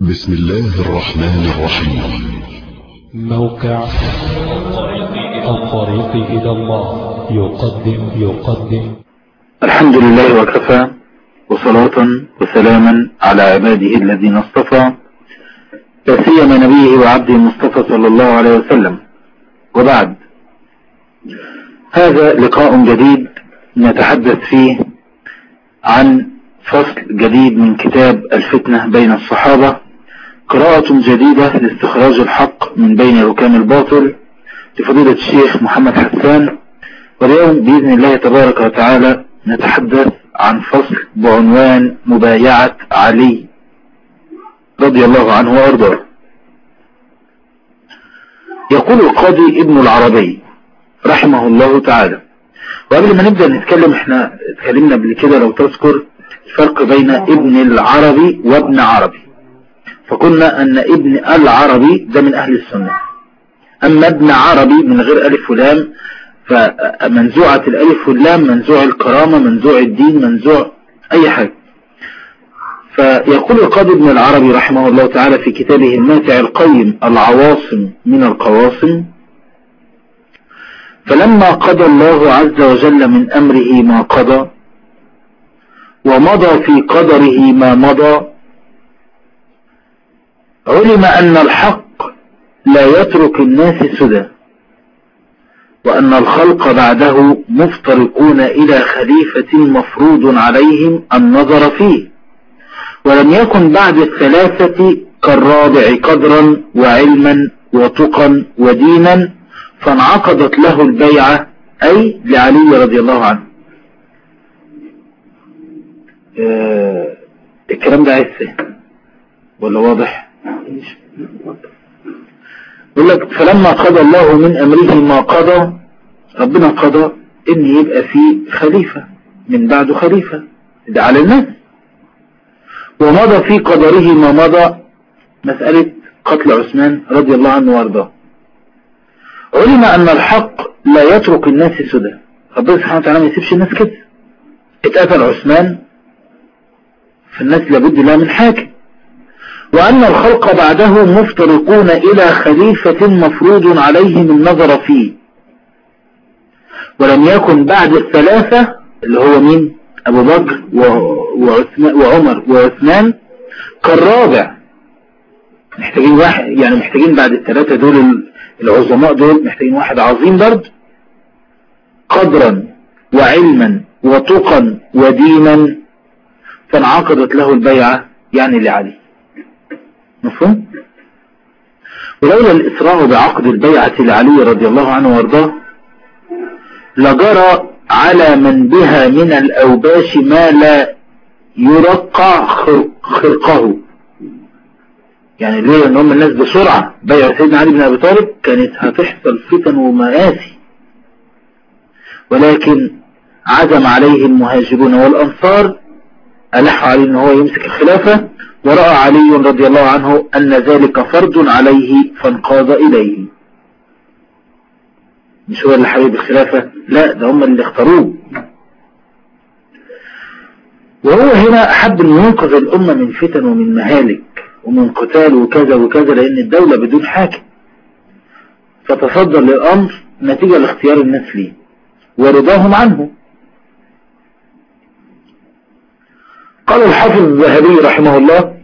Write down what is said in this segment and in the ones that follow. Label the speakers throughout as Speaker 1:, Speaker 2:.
Speaker 1: بسم الله الرحمن الرحيم.
Speaker 2: موقع الطريق إلى الله يقدم
Speaker 3: الحمد لله وكفى، وصلاة وسلاما على عباده الذين اصطفى، لا سيما نبيه وعبده المصطفى صلى الله عليه وسلم. وبعد، هذا لقاء جديد نتحدث فيه عن فصل جديد من كتاب الفتنة بين الصحابة، قراءة جديدة لاستخراج الحق من بين ركام الباطل لفضيلة الشيخ محمد حسان. واليوم بإذن الله تبارك وتعالى نتحدث عن فصل بعنوان مبايعة علي رضي الله عنه وأرضاه. يقول القاضي ابن العربي رحمه الله تعالى، وقبل ما نبدأ نتكلم، احنا اتكلمنا قبل كده لو تذكر الفرق بين ابن العربي وابن عربي، فقلنا ان ابن العربي ده من اهل السنة، اما ابن عربي من غير الف ولام، فمنزوعة الالف واللام منزوع الكرامة، منزوع الدين، منزوع اي حاجة. فيقول القاضي ابن العربي رحمه الله تعالى في كتابه الماتع القيم العواصم من القواصم: فلما قضى الله عز وجل من امره ما قضى، ومضى في قدره ما مضى، علم أن الحق لا يترك الناس سدى، وأن الخلق بعده مفترقون إلى خليفة مفروض عليهم النظر فيه، ولم يكن بعد الثلاثة كالرابع قدرا وعلما وتقا ودينا، فانعقدت له البيعة، أي لعلي رضي الله عنه. الكلام ده عايز ولا واضح؟ يقول لك: فلما قضى الله من أمره ما قضى، ربنا قضى إن يبقى فيه خليفة من بعده، خليفة ده على الناس، ومضى في قدره ما مضى، مسألة قتل عثمان رضي الله عنه وارضاه. علم أن الحق لا يترك الناس سدى، ربنا سبحانه وتعالى ما يسيبش الناس كده. اتقتل عثمان، فالناس لابد لها من حاكم، وأن الخلق بعده مفترقون إلى خليفة مفروض عليهم النظر فيه، ولم يكن بعد الثلاثة اللي هو مين؟ أبو بكر وعمر وعثمان كالرابع. محتاجين واحد، يعني محتاجين بعد الثلاثة دول العظماء دول، محتاجين واحد عظيم برضه، قدرا وعلما وتقا ودينا، فانعقدت له البيعة، يعني لعلي. مفهوم؟ ولولا الإسراع بعقد البيعة لعلي رضي الله عنه وارضاه، لجرى على من بها من الأوباش ما لا يرقى خرقه. يعني لولا ان هم الناس بسرعة بيع سيدنا علي بن أبي طالب كانت هتحصل فتن ومآسي، ولكن عزم عليه المهاجرون والأنصار، ألح عليه ان هو يمسك الخلافة، ورأى علي رضي الله عنه أن ذلك فرض عليه فانقاد إليه. مش هو اللي حبيب الخلافة، لا، ده هم اللي اختاروه. وهو هنا أحب أن ينقذ الأمة من فتن ومن مهالك ومن قتال وكذا وكذا، لأن الدولة بدون حاكم، فتصدر للأمر نتيجة لاختيار الناس ليه ورضاهم عنه. قال الحافظ الذهبي رحمه الله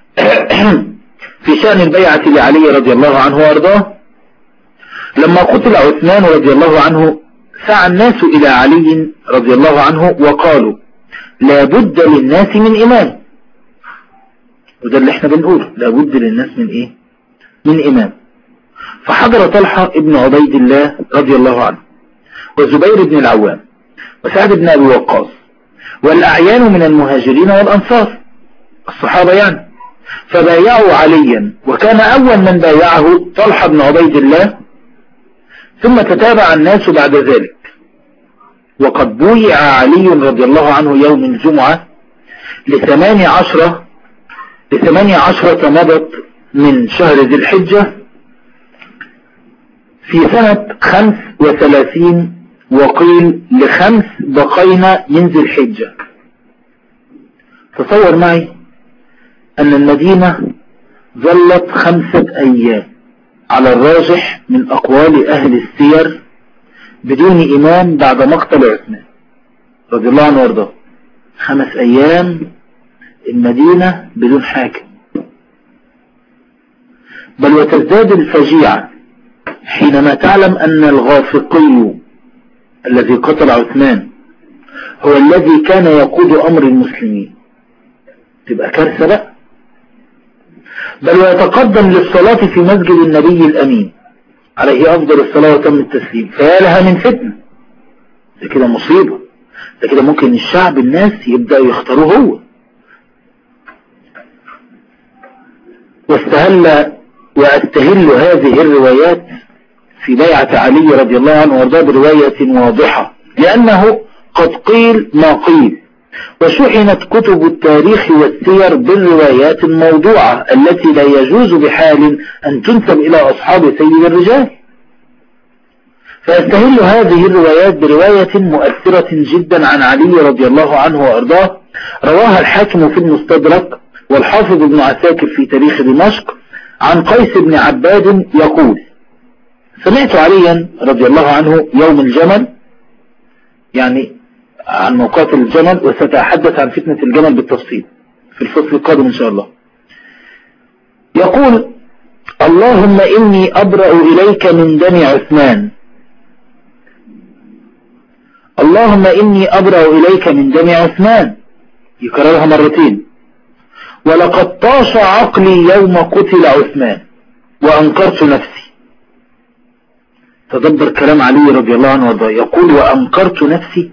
Speaker 3: في شأن البيعة لعلي رضي الله عنه وارضاه: لما قتل عثمان رضي الله عنه، سعى الناس إلى علي رضي الله عنه وقالوا: لا بد للناس من إمام. وده اللي احنا بنقوله، لا بد للناس من ايه؟ من إمام. فحضر طلحة ابن عبيد الله رضي الله عنه، وزبير بن العوام، وسعد بن أبي وقاص، والأعيان من المهاجرين والأنصار، الصحابة يعني، فبايعوا عليا، وكان أول من بايعه طلحة بن عبيد الله، ثم تتابع الناس بعد ذلك. وقد بويع علي رضي الله عنه يوم الجمعة ل18 مضت من شهر ذي الحجة في سنة 35، وقيل ل5 بقينا من ذي الحجة. تصور معي أن المدينة ظلت 5 أيام على الراجح من أقوال أهل السير بدون إمام بعد مقتل عثمان رضي الله عنه وارضاه. 5 أيام المدينة بدون حاكم. بل وتزداد الفجيعة حينما تعلم أن الغافقي الذي قتل عثمان هو الذي كان يقود أمر المسلمين. تبقى كارثة بقى. بل ويتقدم للصلاة في مسجد النبي الأمين عليه أفضل الصلاة وتم التسليم. فيا لها من فتنة. ده كده مصيبة. ده كده ممكن الشعب الناس يبدأ يختاروه هو. واستهل هذه الروايات في بيعة علي رضي الله عنه وارضاه برواية واضحة، لأنه قد قيل ما قيل، وشحنت كتب التاريخ والسير بالروايات الموضوعة التي لا يجوز بحال أن تنسب إلى أصحاب سيد الرجال. فيستهل هذه الروايات برواية مؤثرة جدا عن علي رضي الله عنه وارضاه، رواها الحاكم في المستدرك والحافظ ابن عساكر في تاريخ دمشق عن قيس بن عباد يقول: سمعت عليا رضي الله عنه يوم الجمل، يعني عن موقات الجمل، وسأتحدث عن فتنة الجمل بالتفصيل في الفصل القادم إن شاء الله، يقول: اللهم إني أبرأ إليك من دم عثمان، اللهم إني أبرأ إليك من دم عثمان، يكررها مرتين، ولقد طاش عقلي يوم قتل عثمان وأنكرت نفسي. تدبر كلام علي رضي الله عنه وارضاه، يقول وأنكرت نفسي،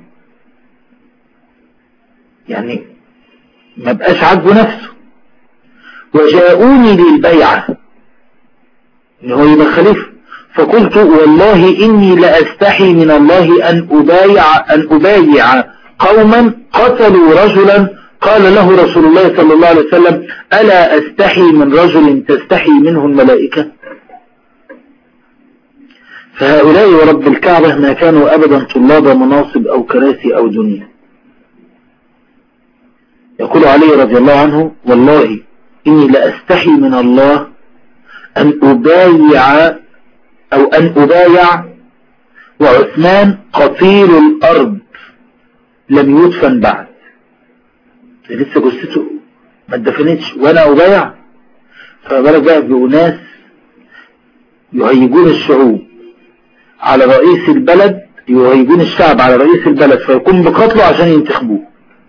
Speaker 3: يعني ما بقاش عاجبه نفسه. وجاءوني للبيعة إن هو يبقى خليفة، فقلت والله إني لأستحي من الله أن أبايع قوما قتلوا رجلا قال له رسول الله صلى الله عليه وسلم: ألا أستحي من رجل تستحي منه الملائكة؟ فهؤلاء ورب الكعبة ما كانوا أبدا طلاب مناصب أو كراسي أو دنيا. يقول علي رضي الله عنه: والله إني لأستحي من الله أن أبايع وعثمان قتيل الأرض لم يدفن بعد، لسه جثته ما اتدفنتش وأنا أبايع. فبالك بقى بأناس يهيجون الشعوب على رئيس البلد، يهيجون الشعب على رئيس البلد فيقوم بقتله عشان ينتخبوه.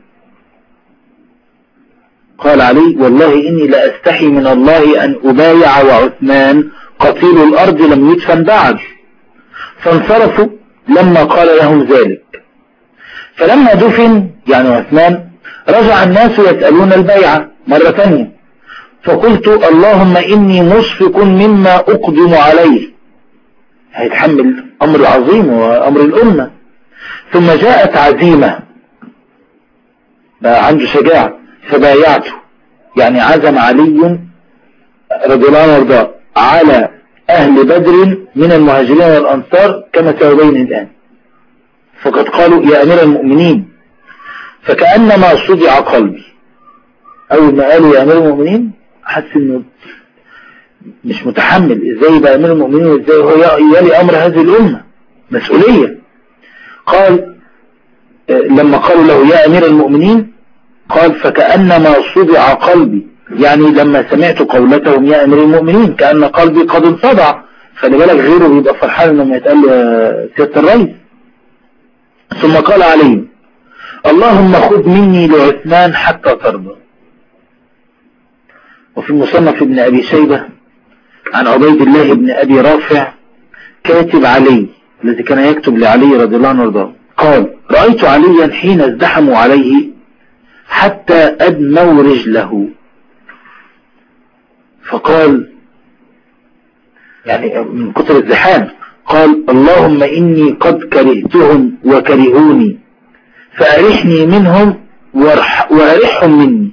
Speaker 3: قال علي: والله إني لأستحي من الله أن أبايع وعثمان قتيل الأرض لم يدفن بعد. فانصرفوا لما قال لهم ذلك. فلما دفن يعني عثمان رجع الناس يسألون البيعة مرة ثانية، فقلت اللهم إني مشفق مما أقدم عليه، هيتحمل أمر عظيم وأمر الأمة. ثم جاءت عزيمة، بقى عنده شجاعة، فبايعته، يعني عزم علي رضي الله عنه وارضاه على أهل بدر من المهاجرين والأنصار كما سيبين الآن. فقد قالوا يا أمير المؤمنين، فكأنما صدع قلبي. أول ما قالوا يا أمير المؤمنين حس إنه مش متحمل، إزاي يبقى أمير المؤمنين وإزاي هو يلي أمر هذه الأمة، مسؤولية. قال لما قالوا له يا أمير المؤمنين قال فكأنما صدع قلبي، يعني لما سمعت قولتهم يا أمير المؤمنين كأن قلبي قد انصدع. خلي بالك غيره بيبقى فرحان انه يتقال سيادة الرئيس. ثم قال عليهم اللهم خذ مني لعثمان حتى ترضى. وفي المصنف ابن أبي شيبة عن عبيد الله بن أبي رافع كاتب علي الذي كان يكتب لعلي رضي الله عنه وارضاه قال رأيت عليا حين ازدحموا عليه حتى أدموا رجله، فقال يعني من كتر الزحام قال اللهم إني قد كرهتهم وكرهوني فأرحني منهم وأرحهم مني.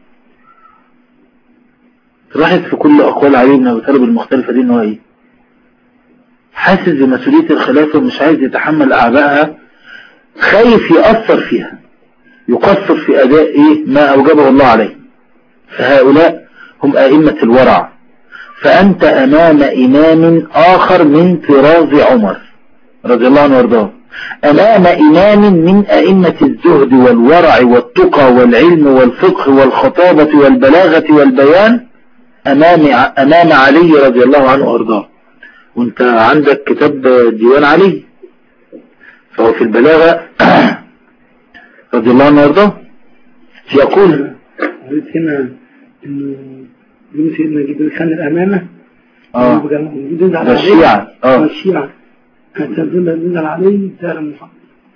Speaker 3: تلاحظ في كل أقوال علي بن أبي طالب المختلفة دي إنه إيه؟ حاسس بمسؤولية الخلافة ومش عايز يتحمل أعبائها، خايف يأثر فيها، يقصر في أداء إيه ما أوجبه الله عليه. فهؤلاء هم أئمة الورع، فأنت أمام إمام آخر من طراز عمر رضي الله عنه وارضاه، أمام إمام من أئمة الزهد والورع والتقى والعلم والفقه والخطابة والبلاغة والبيان، أمام علي رضي الله عنه وارضاه. وانت عندك كتاب ديوان علي، فهو في البلاغة رضي الله عنه وارضاه يقول
Speaker 4: هنا انه سيدنا جبريل كان الامانه
Speaker 3: ده الشيعة
Speaker 4: الشيعة هتدل عليه سائر محمد.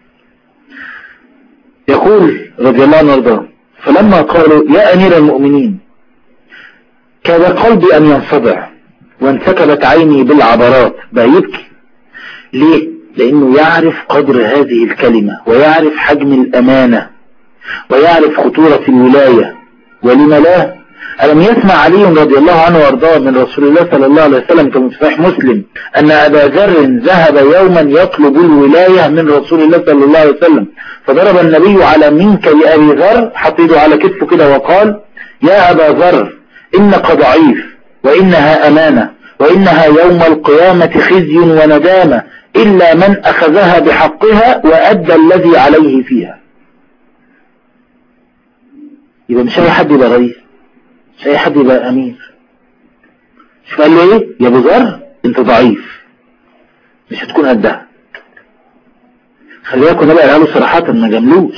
Speaker 3: يقول رضي الله عنه وارضاه فلما قالوا يا امير المؤمنين كاد قلبي ان ينصدع وانسكبت عيني بالعبرات، بقى يبكي. ليه؟ لانه يعرف قدر هذه الكلمة ويعرف حجم الامانة ويعرف خطورة الولاية. ولم لا؟ ألم يسمع علي رضي الله عنه وارضاه من رسول الله صلى الله عليه وسلم كما في صحيح مسلم أن أبا ذر ذهب يوما يطلب الولاية من رسول الله صلى الله عليه وسلم، فضرب النبي على منكب أبي ذر، حط يده على كتفه كده وقال يا أبا ذر إنك ضعيف وإنها أمانة وإنها يوم القيامة خزي وندامة إلا من أخذها بحقها وأدى الذي عليه فيها. يبقى مش أي حد يبقى رئيس، مش أي حد يبقى أمير. شو قال له إيه؟ يا أبو ذر أنت ضعيف مش هتكون قدها. خلي بالكم النبي قالها له صراحة ما جاملوش.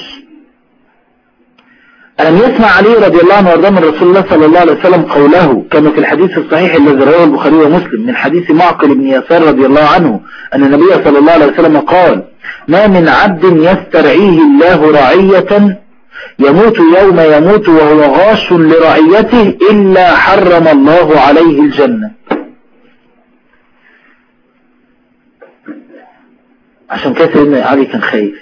Speaker 3: ألم يسمع علي رضي الله عنه وارضاه من رسول الله صلى الله عليه وسلم قوله كما في الحديث الصحيح الذي رواه البخاري ومسلم من حديث معقل بن يسار رضي الله عنه أن النبي صلى الله عليه وسلم قال ما من عبد يسترعيه الله رعية يموت يوم يموت وهو غاش لرعيته إلا حرم الله عليه الجنة. عشان كده سيدنا علي كان خايف.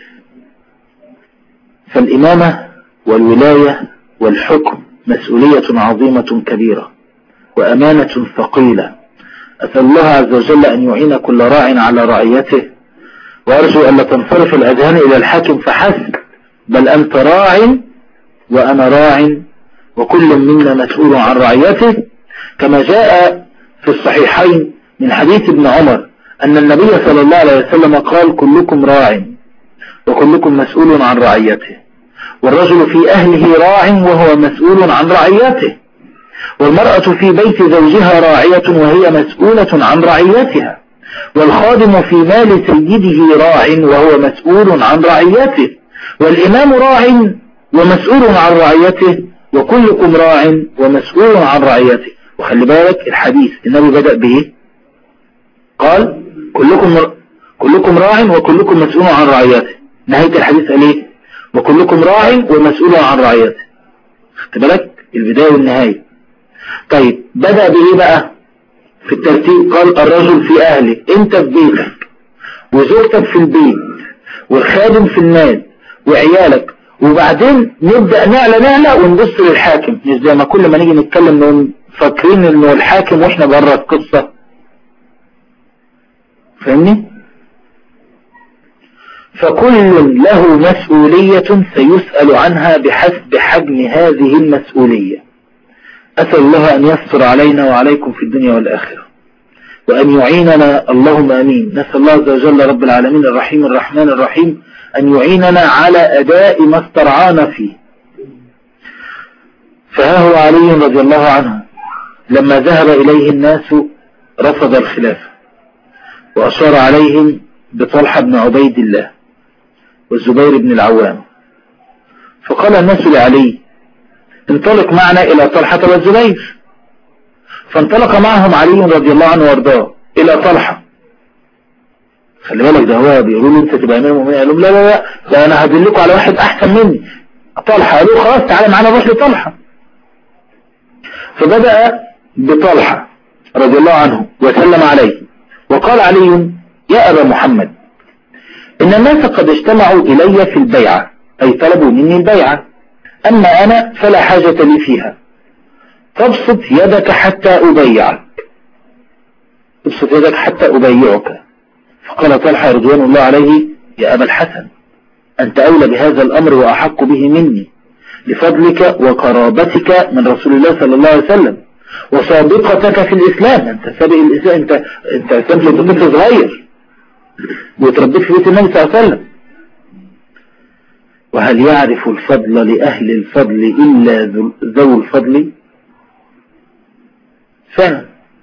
Speaker 3: فالإمامة والولاية والحكم مسؤولية عظيمة كبيرة وأمانة ثقيلة. أسأل الله عز وجل أن يعين كل راع على رعيته، وأرجو أن لا تنصرف الأذهان إلى الحاكم فحسب، بل أنت راع وأنا راع وكل منا مسؤول عن رعيته، كما جاء في الصحيحين من حديث ابن عمر أن النبي صلى الله عليه وسلم قال كلكم راع وكلكم مسؤول عن رعيته، والرجل في أهله راع وهو مسؤول عن رعيته، والمرأة في بيت زوجها راعية وهي مسؤولة عن رعيتها، والخادم في مال سيده راع وهو مسؤول عن رعيته، والإمام راع ومسؤول عن رعيته، وكلكم راع ومسؤول عن رعيته. وخلي بالك الحديث النبي بدأ به قال كلكم راع وكلكم مسؤول عن رعيته، نهاية الحديث قال ايه؟ وكلكم راع ومسؤول عن رعيته. خدت بالك البداية والنهاية. طيب بدأ بإيه بقى في الترتيب؟ قال الرجل في أهله، انت في بيتك وزوجتك في البيت والخادم في المال وعيالك، وبعدين نبدأ نعلى ونبص للحاكم. مش زي ما كل ما نيجي نتكلم فاكرين انه الحاكم واحنا بره القصة. فاهمني؟ فكل له مسؤولية سيسأل عنها بحسب حجم هذه المسؤولية. أسأل الله أن يستر علينا وعليكم في الدنيا والآخرة، وأن يعيننا، اللهم أمين. نسأل الله عز وجل رب العالمين الرحيم الرحمن الرحيم أن يعيننا على أداء ما استرعانا فيه. فها هو علي رضي الله عنه لما ذهب إليه الناس رفض الخلافة، وأشار عليهم بطلحة بن عبيد الله والزبير بن العوام، فقال الناس لعلي انطلق معنا إلى طلحة والزبير. فانطلق معهم علي رضي الله عنه وارضاه إلى طلحة. خلي بالك ده هو بيقولوا له انت تبقى امام ومين؟ قال لهم لا انا هدلكوا على واحد احسن مني، طلحة. قالوا خلاص تعالى معنا نروح لطلحة. فبدأ بطلحة رضي الله عنه وسلم عليه وقال علي يا أبا محمد إن الناس قد اجتمعوا إلي في البيعة، أي طلبوا مني البيعة، أما أنا فلا حاجة لي فيها، تبسط يدك حتى أبيعك، تبسط يدك حتى أبيعك. فقال طلحة رضوان الله عليه يا أبا الحسن أنت أولى بهذا الأمر وأحق به مني لفضلك وقرابتك من رسول الله صلى الله عليه وسلم، وسابقتك في الإسلام، أنت سابق الإسلام، أنت أسلمت وأنت طفل صغير وتربيت في بيت النبي صلى الله عليه وسلم. وهل يعرف الفضل لأهل الفضل إلا ذو الفضل؟ فعلا.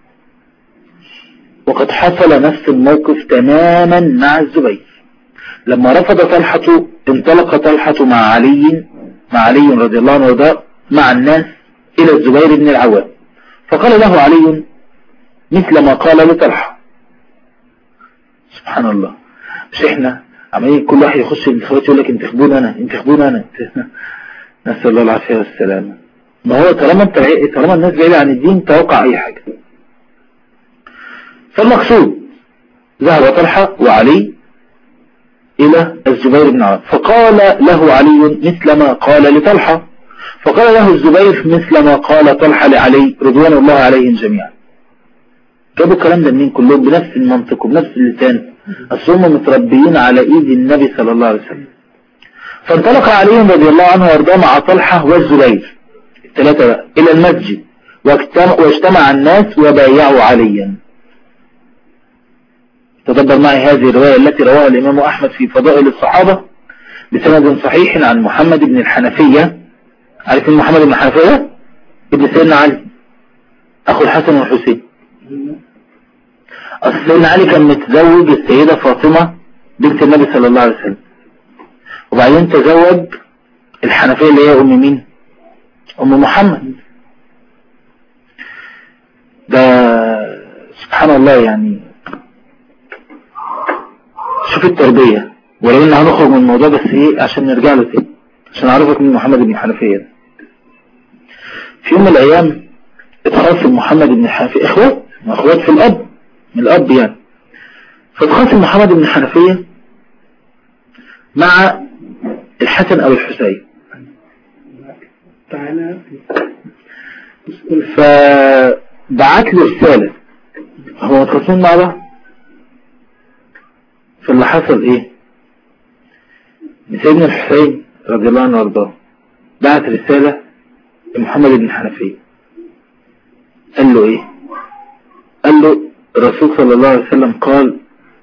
Speaker 3: وقد حصل نفس الموقف تماما مع الزبير لما رفض طلحة. انطلق طلحة مع علي رضي الله عنه وارضاه مع الناس إلى الزبير بن العوام، فقال له علي مثل ما قال لطلحة. سبحان الله، مش احنا عمالين كل واحد يخش الانتخابات يقول لك انتخبوني انا انتخبوني انا نسأل الله العافية والسلامة. ما هو طالما الناس بعيدة عن الدين توقع اي حاجة. فالمقصود ذهب طلحة وعلي الى الزبير بن عوام، فقال له علي مثل ما قال لطلحة، فقال له الزبير مثل ما قال طلحة لعلي رضوان الله عليهم جميعا. جابوا الكلام ده منين كلهم؟ بنفس المنطق وبنفس اللسان، اصل هم متربيين على ايد النبي صلى الله عليه وسلم. فانطلق علي رضي الله عنه وارضاه مع طلحة والزبير الثلاثة بقى الى المسجد، واجتمع الناس وبايعوا عليا. تدبر معي هذه الرواية التي رواها الامام احمد في فضائل الصحابة بسند صحيح عن محمد بن الحنفية. عارف ان محمد بن الحنفية ابن سيدنا علي اخو الحسن والحسين. اصل سيدنا علي كان متزوج السيدة فاطمة بنت النبي صلى الله عليه وسلم، وبعدين تزوج الحنفية اللي هي ام مين؟ ام محمد. ده سبحان الله، يعني شوف التربية. ولو ان هنخرج من الموضوع بس ايه عشان نرجع له تاني عشان اعرفك من محمد بن الحنفية. في يوم من الايام اتخاصم محمد بن الحنفية، اخوات في الاب من الاب يعني، فاتخاصم محمد بن الحنفية مع الحسن او الحسين. فبعت له رسالة، هو متخاصمين مع بعض. فاللي حصل ايه؟ سيدنا الحسين رضي الله عنه وارضاه بعت رسالة لمحمد بن الحنفية، قال له ايه؟ قال له الرسول صلى الله عليه وسلم قال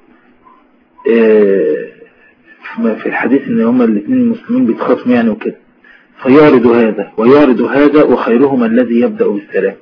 Speaker 3: في الحديث ان هما الاثنين المسلمين بيتخاصموا يعني وكده، فيعرض هذا ويعرض هذا وخيرهما الذي يبدأ بالسلام.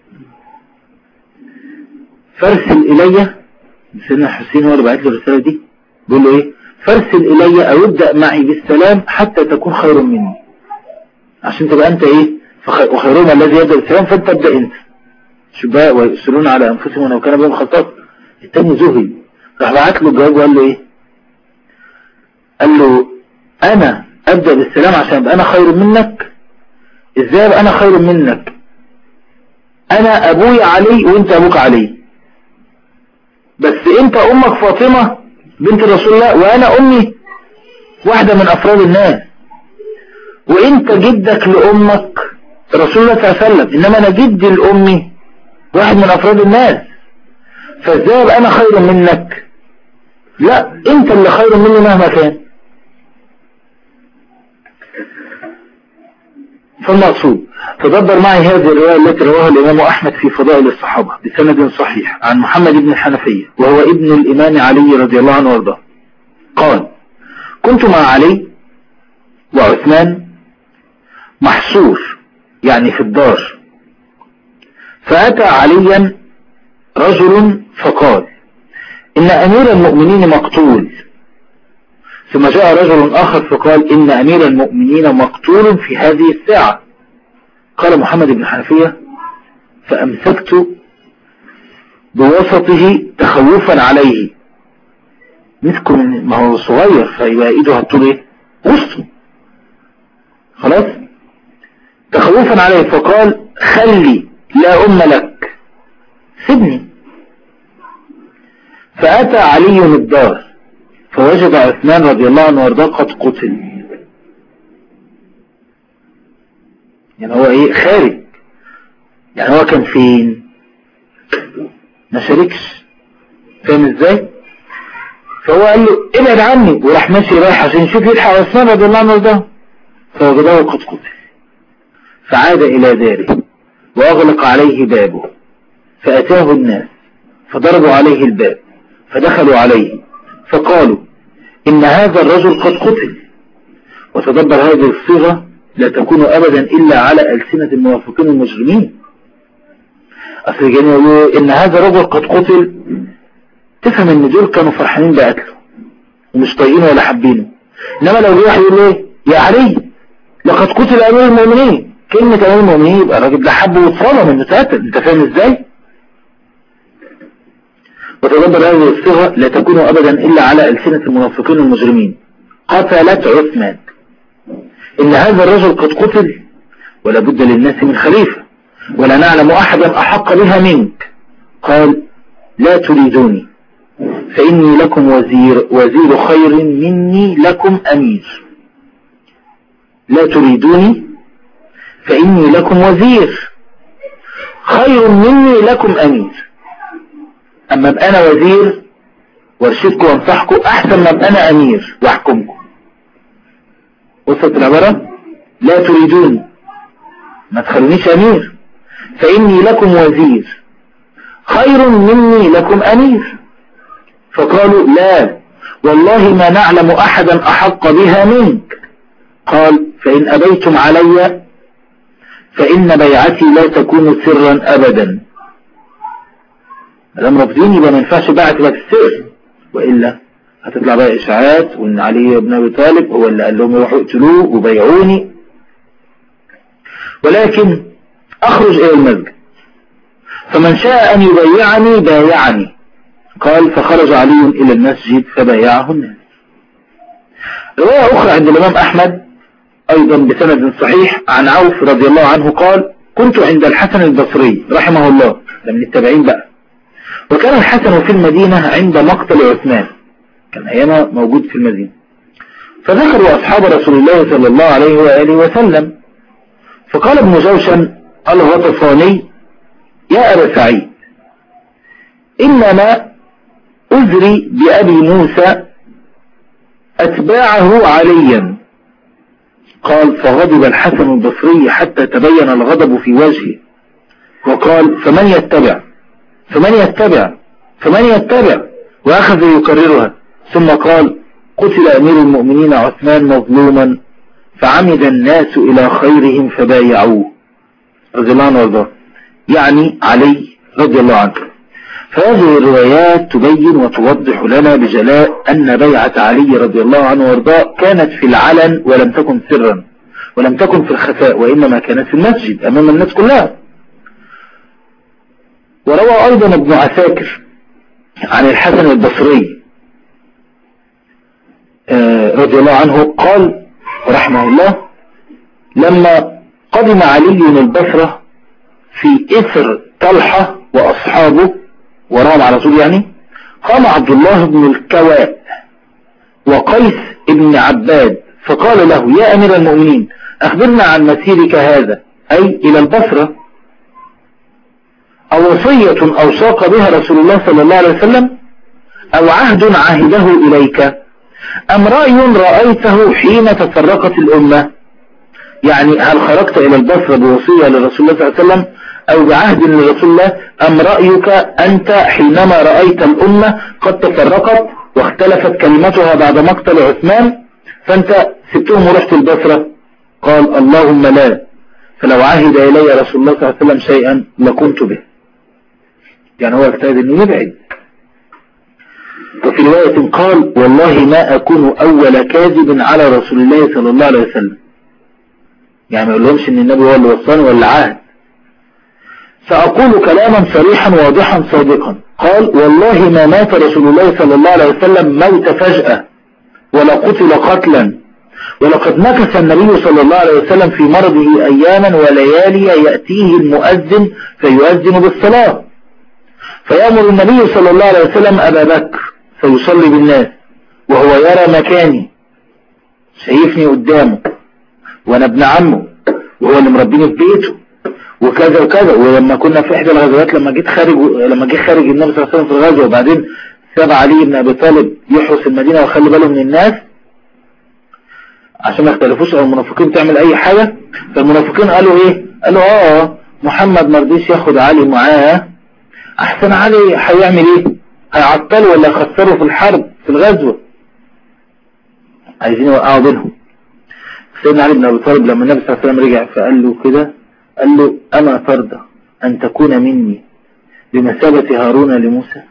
Speaker 3: فارسل الي، سيدنا حسين هو اللي بعت له الرسالة دي، بيقول له ايه؟ فارسل الي او ابدأ معي بالسلام حتى تكون خير مني، عشان تبقى انت ايه؟ وخيرهما الذي يبدأ بالسلام، فانت ابدأ انت. شو بقى؟ ويسألون على انفسهم ولو كان بهم خطأ. التاني زهي، راح بعت له الجواب وقال له ايه؟ قال له انا ابدأ بالسلام عشان ابقى انا خير منك؟ ازاي ابقى انا خير منك؟ انا ابوي علي وانت ابوك علي، بس انت امك فاطمة بنت رسول الله وانا امي واحدة من افراد الناس، وانت جدك لامك رسول الله صلى الله عليه وسلم، انما انا جدي لامي واحد من افراد الناس، فازاي ابقى انا خير منك؟ لا، انت اللي خير مني مهما كان. فالمقصود تدبر معي هذه الرواية التي رواها الامام احمد في فضائل الصحابة بسند صحيح عن محمد بن الحنفية وهو ابن الامام علي رضي الله عنه وارضاه قال: كنت مع علي وعثمان محصور يعني في الدار، فأتى عليا رجل فقال: إن أمير المؤمنين مقتول. ثم جاء رجل آخر فقال: إن أمير المؤمنين مقتول في هذه الساعة. قال محمد بن حنفية: فأمسكت بوسطه تخوفا عليه. مسكه ما هو صغير فيبقى ايده هتطول ايه؟ وسطه خلاص، تخوفا عليه، فقال: خلي لا أم لك، سيبني. فأتى علي الدار فوجد عثمان رضي الله عنه وارضاه قد قتل. يعني هو ايه؟ خارج، يعني هو كان فين؟ ما شاركش، فاهم ازاي؟ فهو قال له ابعد عني، وراح ماشي رايح عشان يشوف يلحق عثمان رضي الله عنه وارضاه، فوجده قد قتل. فعاد الى داره وأغلق عليه بابه، فأتاه الناس فضربوا عليه الباب فدخلوا عليه فقالوا إن هذا الرجل قد قتل. وتدبر هذه الصيغة لا تكون أبدا إلا على ألسنة الموافقين المجرمين. أصل كانوا يقولوا إن هذا الرجل قد قتل، تفهم إن دول كانوا فرحانين بقتله ومش طايقينه ولا حابينه. إنما لو جه واحد يقول له يا علي لقد قتل أمير المؤمنين، كلمة أمير المؤمنين يبقى الراجل ده حبه واتظلم إنه اتقتل. أنت فاهم إزاي؟ وتدبر هذه الصيغة لا تكون أبدا إلا على ألسنة المنافقين المجرمين. قتلت عثمان، إن هذا الرجل قد قتل ولا بد للناس من خليفة ولا نعلم أحدا أحق بها منك. قال لا تريدوني فإني لكم وزير خير مني لكم أمير. لا تريدوني فإني لكم وزير خير مني لكم أمير. أما أبقى أنا وزير وارشدكم وانصحكم أحسن ما أبقى أنا أمير واحكمكم. وصلت العبارة؟ لا تريدوني، ما تخلونيش أمير، فإني لكم وزير خير مني لكم أمير. فقالوا لا والله ما نعلم أحدا أحق بها منك. قال فإن أبيتم علي فإن بيعتي لا تكون سرا أبدا. الأمر بدين يبقى ما ينفعش بقى تبقى في السر، وإلا هتطلع بقى إشاعات وإن علي بن أبي طالب هو اللي قال لهم روحوا اقتلوه وبيعوني. ولكن أخرج إلى المسجد فمن شاء أن يبيعني بايعني. قال فخرج علي إلى المسجد فبايعه الناس. رواية أخرى عند الإمام أحمد أيضا بسند صحيح عن عوف رضي الله عنه قال كنت عند الحسن البصري رحمه الله، ده من التابعين بقى، وكان الحسن في المدينة عند مقتل عثمان، كان أيامها موجود في المدينة. فذكروا أصحاب رسول الله صلى الله عليه وآله وسلم، فقال ابن جوشن الغطفاني يا أبا سعيد إنما أزري بأبي موسى أتباعه عليا. قال فغضب الحسن البصري حتى تبين الغضب في وجهه وقال فمن يتبع فمن يتبع فمن يتبع، وأخذ يكررها ثم قال قتل أمير المؤمنين عثمان مظلوما فعمد الناس إلى خيرهم فبايعوه رضي الله عنه وارضاه، يعني علي رضي الله عنه. فهذه الروايات تبين وتوضح لنا بجلاء أن بيعة علي رضي الله عنه وارضاه كانت في العلن ولم تكن سرا ولم تكن في الخفاء، وإنما كانت في المسجد أمام الناس كلها. وروى أيضا ابن عساكر عن الحسن البصري رضي الله عنه قال رحمه الله لما قدم علي البصرة في إثر طلحة وأصحابه وراهم على طول يعني، قام عبد الله بن الكواء وقيس بن عباد فقال له يا أمير المؤمنين أخبرنا عن مسيرك هذا، أي إلى البصرة، أو وصية أوصاك بها رسول الله صلى الله عليه وسلم، أو عهد عهده إليك، أم رأي رأيته حين تفرقت الأمة؟ يعني هل خرجت إلى البصرة بوصية لرسول الله صلى الله عليه وسلم أو بعهد لرسول الله، أم رأيك أنت حينما رأيت الأمة قد تفرقت واختلفت كلمتها بعد مقتل عثمان فأنت سبتهم ورحت البصرة؟ قال اللهم لا، فلو عهد إلي رسول الله صلى الله عليه وسلم شيئا لكنت به. يعني هو اجتهد انه يبعد. وفي رواية قال والله ما أكون أول كاذب على رسول الله صلى الله عليه وسلم، يعني ما يقولهمش ان النبي هو اللي وصاني ولا عهد، سأقول كلاما صريحا واضحا صادقا. قال والله ما مات رسول الله صلى الله عليه وسلم موت فجأة ولا قتل قتلا، ولقد مكث النبي صلى الله عليه وسلم في مرضه أياما وليالي يأتيه المؤذن فيؤذن بالصلاة فيأمر النبي صلى الله عليه وسلم أبا بكر فيصلي بالناس وهو يرى مكاني، شايفني قدامه وانا ابن عمه وهو اللي مربيني في بيته وكذا وكذا. ولما كنا في احدى الغزوات لما جه خارج النبي صلى الله عليه وسلم في الغزوه وبعدين ساب علي بن ابي طالب يحرس المدينه ويخلي باله من الناس عشان ما يختلفوش او المنافقين تعمل اي حاجه، فالمنافقين قالوا ايه؟ قالوا محمد مرضيش ياخد علي معاه، احسن علي هيعمل ايه؟ هيعطله ولا يخسره في الحرب في الغزوة، عايزين يوقعوا بينهم. سيدنا علي بن ابي طالب لما النبي صلى الله عليه وسلم رجع فقال له كده، قال له اما ترضى ان تكون مني بمثابة هارون لموسى؟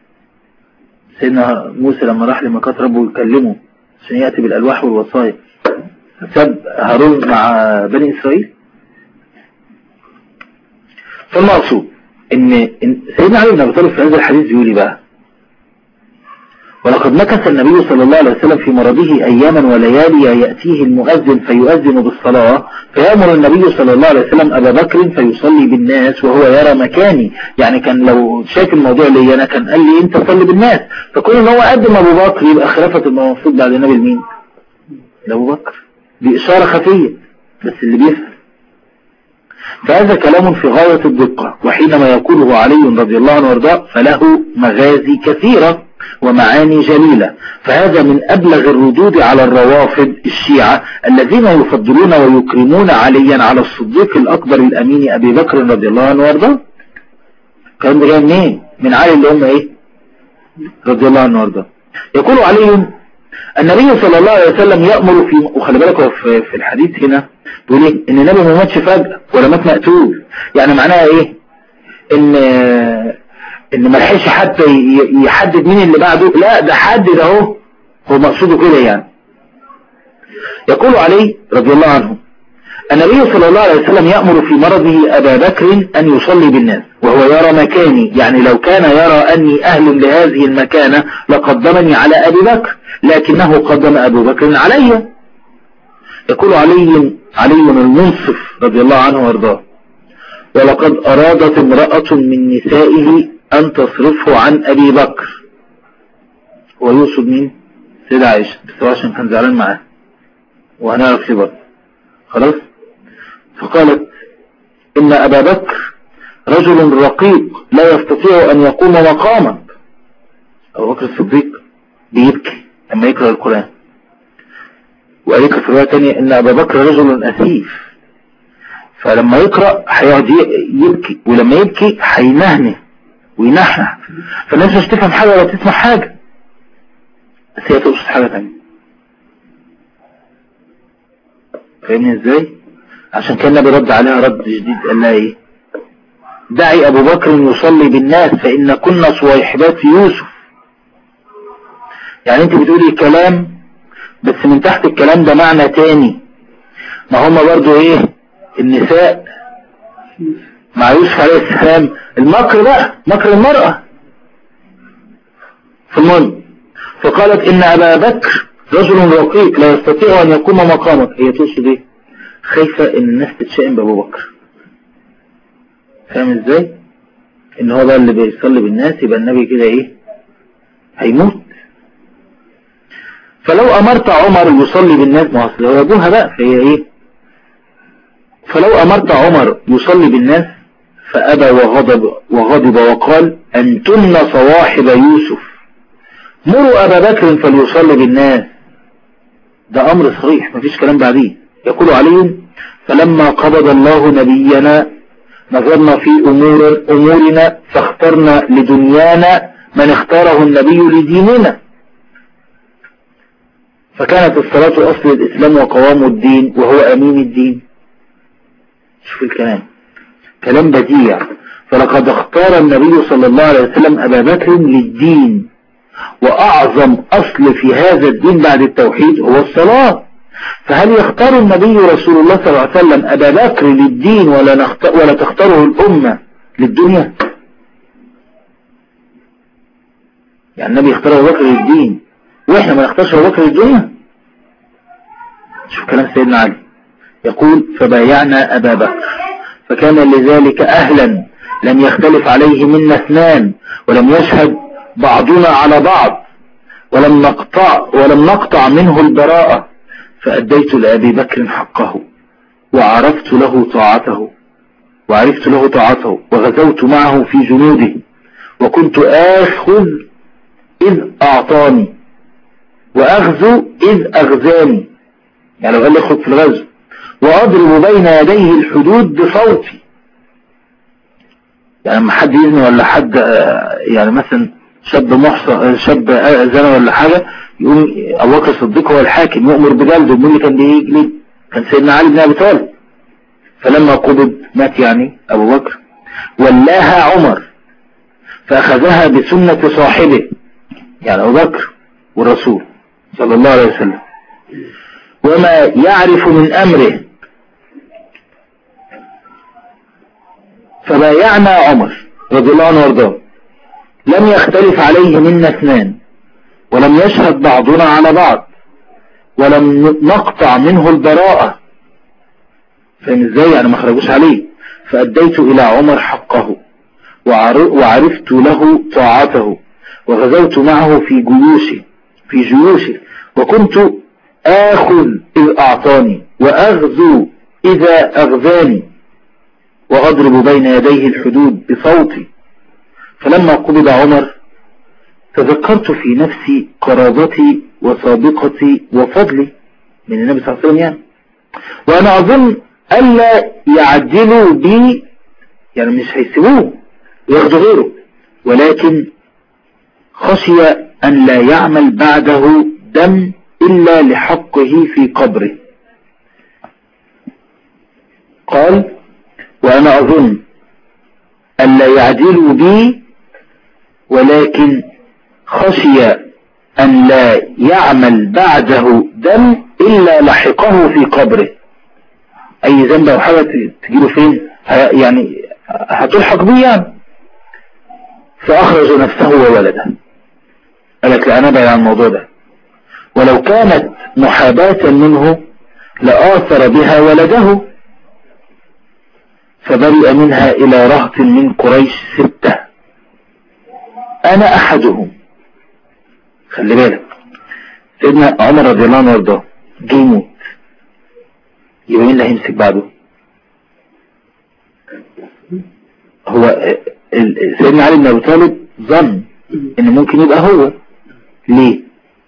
Speaker 3: سيدنا موسى لما راح لميقات ربه يكلمه عشان يأتي بالألواح والوصايا، ساب هارون مع بني إسرائيل. فالمقصود إن سيدنا علي بن أبي طالب في هذا الحديث يقول بقى: ولقد مكث النبي صلى الله عليه وسلم في مرضه أياما وليالي يأتيه المؤذن فيؤذن بالصلاة، فيأمر النبي صلى الله عليه وسلم أبا بكر فيصلي بالناس وهو يرى مكاني. يعني كان لو شايف الموضوع لي أنا كان قال لي أنت صلي بالناس، فكون إن هو قدم أبو بكر يبقى خلافة المفروض بعد النبي لمين؟ لأبو بكر. دي إشارة خفية بس اللي بيفهم. فهذا كلام في غاية الدقة، وحينما يقوله علي رضي الله عنه وارضاه فله مغازي كثيرة ومعاني جليلة. فهذا من أبلغ الردود على الروافض الشيعة الذين يفضلون ويكرمون عليا على الصديق الأكبر الأمين أبي بكر رضي الله عنه وارضاه. كان ده جاي منين؟ من علي اللي هم إيه؟ رضي الله عنه وارضاه. يقول علي النبي صلى الله عليه وسلم يأمر في، وخلي بالك في الحديث هنا بيقول ايه؟ ان النبي ما ماتش فجأة ولا مات مقتول. يعني معناها ايه؟ ان ما لحقش حتى يحدد مين اللي بعده، لا ده حدد اهو، هو مقصوده كده يعني. يقول علي رضي الله عنه النبي صلى الله عليه وسلم يأمر في مرضه أبا بكر أن يصلي بالناس وهو يرى مكاني، يعني لو كان يرى أني أهل لهذه المكانة لقدمني على أبي بكر، لكنه قدم أبو بكر علي. يقول علي المنصف رضي الله عنه وارضاه: ولقد أرادت امرأة من نسائه أن تصرفه عن أبي بكر. ويقصد مين؟ سيدة عائشة، بس عشان كان زعلان معاه وهنعرف ليه برضه. خلاص. فقالت: إن أبا بكر رجل رقيق لا يستطيع أن يقوم مقامك. أبو بكر الصديق بيبكي لما يقرأ القرآن. وقالت في رواية تانية إن أبا بكر رجل أسيف، فلما يقرأ هيقعد يبكي، ولما يبكي هينهنه وينحنح، فالناس مش تفهم حاجة ولا تسمع حاجة، بس هي تقصد حاجة تانية. فاهمني ازاي؟ عشان كان النبي رد عليها رد جديد، قال لها ايه؟ دعي ابو بكر يصلي بالناس فان كنا صويحبات يوسف. يعني انت بتقولي كلام بس من تحت الكلام ده معنى تاني. ما هم برضو ايه؟ النساء مع يوسف عليه السلام المكر بقى، مكر المرأة في المن. فقالت ان ابا بكر رجل رقيق لا يستطيع ان يقوم مقامك. هي تقصد ايه؟ خايفة ان الناس تتشائم بابو بكر. فاهم ازاي؟ ان هو بقى اللي بيصلي بالناس يبقى النبي كده ايه؟ هيموت. فلو امرت عمر يصلي بالناس، ما اصل هو ابوها بقى، فهي ايه؟ فلو امرت عمر يصلي بالناس فابى وغضب وقال: انتن صواحب يوسف، مروا ابا بكر فليصلي بالناس. ده امر صريح مفيش كلام بعديه. يقول علي: فلما قبض الله نبينا نظرنا في امورنا فاخترنا لدنيانا من اختاره النبي لديننا، فكانت الصلاة اصل الاسلام وقوام الدين وهو امين الدين. شوف الكلام، كلام بديع. فلقد اختار النبي صلى الله عليه وسلم ابا بكر للدين، واعظم اصل في هذا الدين بعد التوحيد هو الصلاة. فهل يختار النبي رسول الله صلى الله عليه وسلم ابا بكر للدين ولا تختاره الامة للدنيا؟ يعني النبي يختار ابو بكر للدين واحنا ما نختارش ابو بكر للدنيا؟ شوف كلام سيدنا علي. يقول: فبايعنا ابا بكر فكان لذلك اهلا لم يختلف عليه منا اثنان، ولم يشهد بعضنا على بعض، ولم نقطع منه البراءة. فأديت لأبي بكر حقه وعرفت له طاعته وغزوت معه في جنوده، وكنت آخذ إذ أعطاني وأغزو إذ أغزاني. يعني لو قال لي اخرج في الغزو، وأضرب بين يديه الحدود بصوتي. يعني لما حد يزني ولا حد يعني مثلا شاب زنى ولا حاجة، يقوم أبو بكر الصديق هو الحاكم يؤمر بجلده. مين اللي كان بيجلد؟ كان سيدنا علي بن أبي طالب. فلما قبض مات يعني أبو بكر، ولاها عمر فأخذها بسنة صاحبه، يعني أبو بكر والرسول صلى الله عليه وسلم، وما يعرف من أمره. فبايعنا عمر رضي الله عنه وارضاه، لم يختلف عليه منا اثنان، ولم يشهد بعضنا على بعض، ولم نقطع منه البراءة. فاهم ازاي؟ يعني ما خرجوش عليه. فأديت إلى عمر حقه، وعرفت له طاعته، وغزوت معه في جيوشه، وكنت آخذ إذ أعطاني، وأغزو إذا أغزاني، وأضرب بين يديه الحدود بصوتي. فلما قبض عمر تذكرت في نفسي قرابتي وسابقتي وفضلي من النبي صلى الله عليه وسلم يعني، وأنا أظن ألا يعدلوا بي، يعني مش هيسيبوه وياخدوا غيره، ولكن خشي أن لا يعمل بعده دم إلا لحقه في قبره. قال وأنا أظن أن لا يعدلوا بي، ولكن خشي أن لا يعمل بعده دم إلا لحقه في قبره. أي ذنب أو حاجة تجيله فين يعني هتلحق بيه يعني. فأخرج نفسه وولده، قالت لا أنا بعيد عن الموضوع ده، ولو كانت محاباة منه لآثر بها ولده. فبرئ منها إلى رهط من قريش 6، أنا أحدهم. خلي بالك سيدنا عمر رضي الله عنه وارضاه جه يموت، يبقى مين اللي هيمسك بعده؟ هو سيدنا علي بن أبي طالب ظن إن ممكن يبقى هو. ليه؟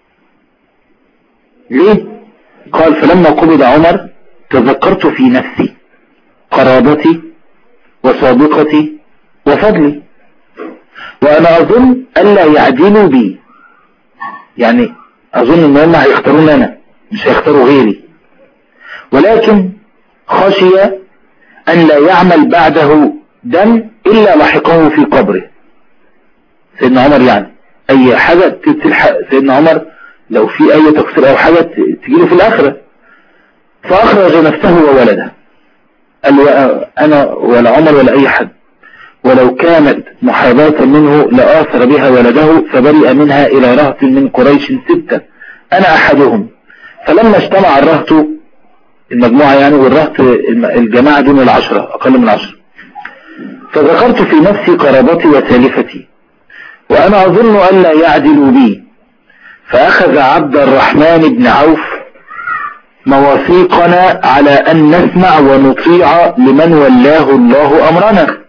Speaker 3: قال فلما قبض عمر تذكرت في نفسي قرابتي وسابقتي وفضلي، وأنا أظن ألا يعدلوا بي، يعني أظن إن هم هيختارون أنا مش هيختاروا غيري، ولكن خشي أن لا يعمل بعده دم إلا لحقه في قبره. سيدنا عمر يعني أي حاجة تلحق سيدنا عمر، لو في أي تقصير أو حاجة تجيله في الآخرة. فأخرج نفسه وولده، قال أنا ولا عمر ولا أي حد، ولو كانت محاباة منه لآثر بها ولده. فبرئ منها إلى رهط من قريش 6، أنا أحدهم. فلما اجتمع الرهط، المجموعة يعني، والرهط الجماعة دون 10، أقل من 10، فذكرت في نفسي قرابتي وسالفتي، وأنا أظن أن لا يعدلوا بي. فأخذ عبد الرحمن بن عوف مواثيقنا على أن نسمع ونطيع لمن ولاه الله أمرنا.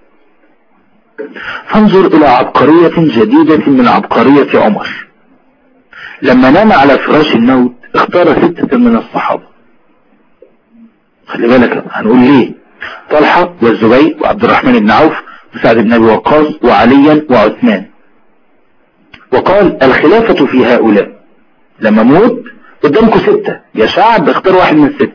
Speaker 3: فانظر إلى عبقرية جديدة من عبقرية عمر. لما نام على فراش الموت اختار 6 من الصحابة. خلي بالك هنقول ليه: طلحة والزبير وعبد الرحمن بن عوف وسعد بن أبي وقاص وعليا وعثمان. وقال الخلافة في هؤلاء، لما موت قدامكم 6 يا شعب، اختار واحد من 6.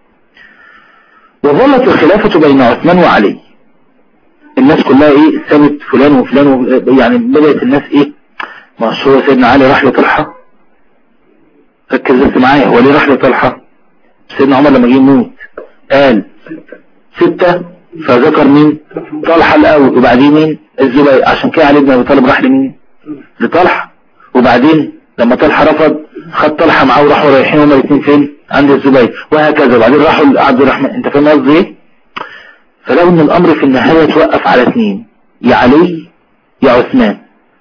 Speaker 3: وظلت الخلافة بين عثمان وعلي. الناس كلها سابت فلان وفلان يعني بدأت الناس ما هو سيدنا علي راح لطلحة. ركز بس معايا، هو ليه راح لطلحة؟ سيدنا عمر لما جه يموت قال 6، فذكر مين؟ طلحة الأول، وبعدين مين؟ الزبير. عشان كده علي بن أبي طالب راح لمين؟ لطلحة. وبعدين لما طلحة رفض خد طلحة معاه وراحوا رايحين هما الاثنين فين؟ عند الزبير، وهكذا. وبعدين راحوا لعبد الرحمن. انت فاهم قصدي ايه؟ فلو ان الامر في النهاية توقف على 2، يا علي يا عثمان.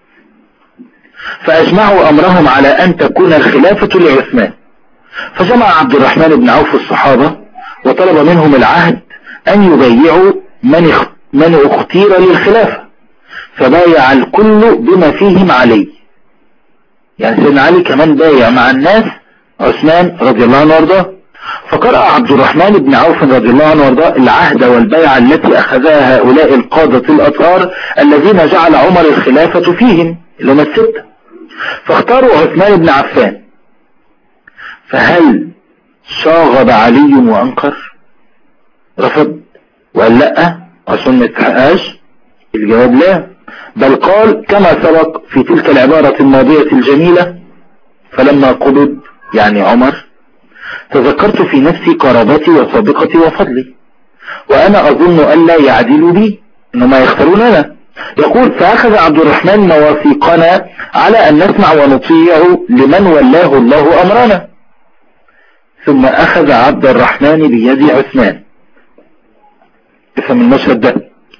Speaker 3: فاجمعوا امرهم على ان تكون الخلافة لعثمان. فجمع عبد الرحمن بن عوف الصحابة وطلب منهم العهد ان يبايعوا من اختير للخلافة، فبايع الكل بما فيهم علي. يعني سيدنا علي كمان بايع مع الناس عثمان رضي الله عنه وارضاه. فقرأ عبد الرحمن بن عوف رضي الله عنه وارضاه العهد والبيعة التي أخذها هؤلاء القادة الأطهار الذين جعل عمر الخلافة فيهم اللي هم الستة، فاختاروا عثمان بن عفان. فهل شاغب علي وأنكر؟ رفض وقال لا عشان ما يستحقهاش؟ الجواب لا، بل قال كما سبق في تلك العبارة الماضية الجميلة: فلما قبض يعني عمر تذكرت في نفسي قرابتي وسابقتي وفضلي، وأنا أظن أن لا يعدلوا بي، إنما يختارون أنا. يقول: فأخذ عبد الرحمن مواثيقنا على أن نسمع ونطيع لمن ولاه الله أمرنا. ثم أخذ عبد الرحمن بيد عثمان. افهم المشهد ده.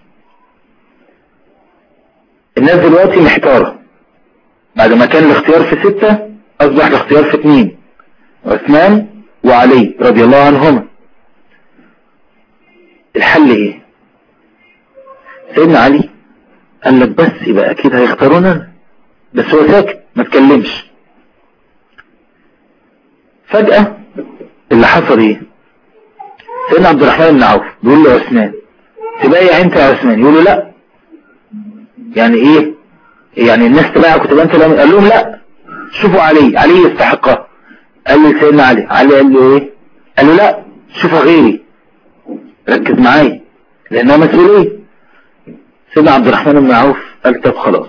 Speaker 3: الناس دلوقتي محتارة، بعد ما كان الاختيار في 6 أصبح الاختيار في 2، عثمان وعلي رضي الله عنهما. الحل ايه؟ سيدنا علي قال لك بس يبقى اكيد هيختارونا، بس هو ساكت ما تكلمش. فجأة اللي حصل ايه؟ سيدنا عبد الرحمن بن عوف بيقول له عثمان تبايع انت يا عثمان؟ يقول له لا. يعني ايه؟ يعني الناس تبايعك وتبقى انت؟ قال لهم لا، شوفوا علي يستحقها. قال لي سيدنا علي قال له ايه؟ قال له لا، شوفوا غيري، ركز معايا لانها مسؤولية. سيدنا عبد الرحمن بن عوف قال طب خلاص،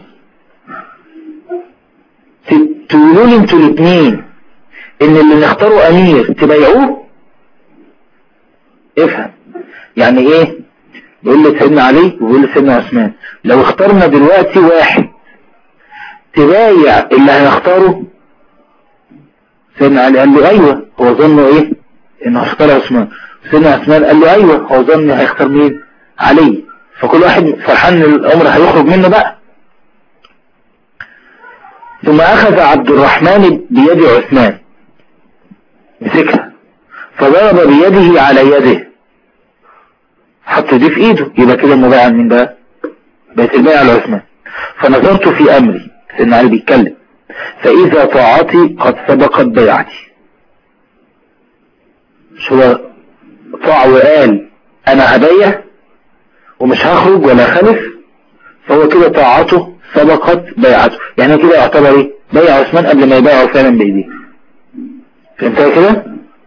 Speaker 3: تقولوا لي انتوا الاثنين ان اللي نختاروا امير تبايعوه؟ افهم يعني ايه؟ بيقول لي سيدنا علي وبيقول لي سيدنا عثمان لو اخترنا دلوقتي واحد تبايع اللي هيختاره؟ سيدنا علي قال له ايوه، هو ظنه ايه؟ انه هيختار عثمان. سيدنا عثمان قال له ايوه، هو ظن هيختار مين؟ علي. فكل واحد فرحان ان الامر هيخرج منه بقى. ثم اخذ عبد الرحمن بيد عثمان، مسكها فضرب بيده على يده، حط دي في ايده، يبقى كده المبايعة من بقى؟ بقت البيعة على عثمان. فنظرت في امري، سيدنا علي بيتكلم، فاذا طاعتي قد سبقت بيعتي. مش هو طاع وقال انا هبيع ومش هخرج ولا خلف، فهو كده طاعته سبقت بيعته، يعني كده يعتبر ايه؟ بيع عثمان قبل ما يبيعه فعلا بايديه. فهمتها كده؟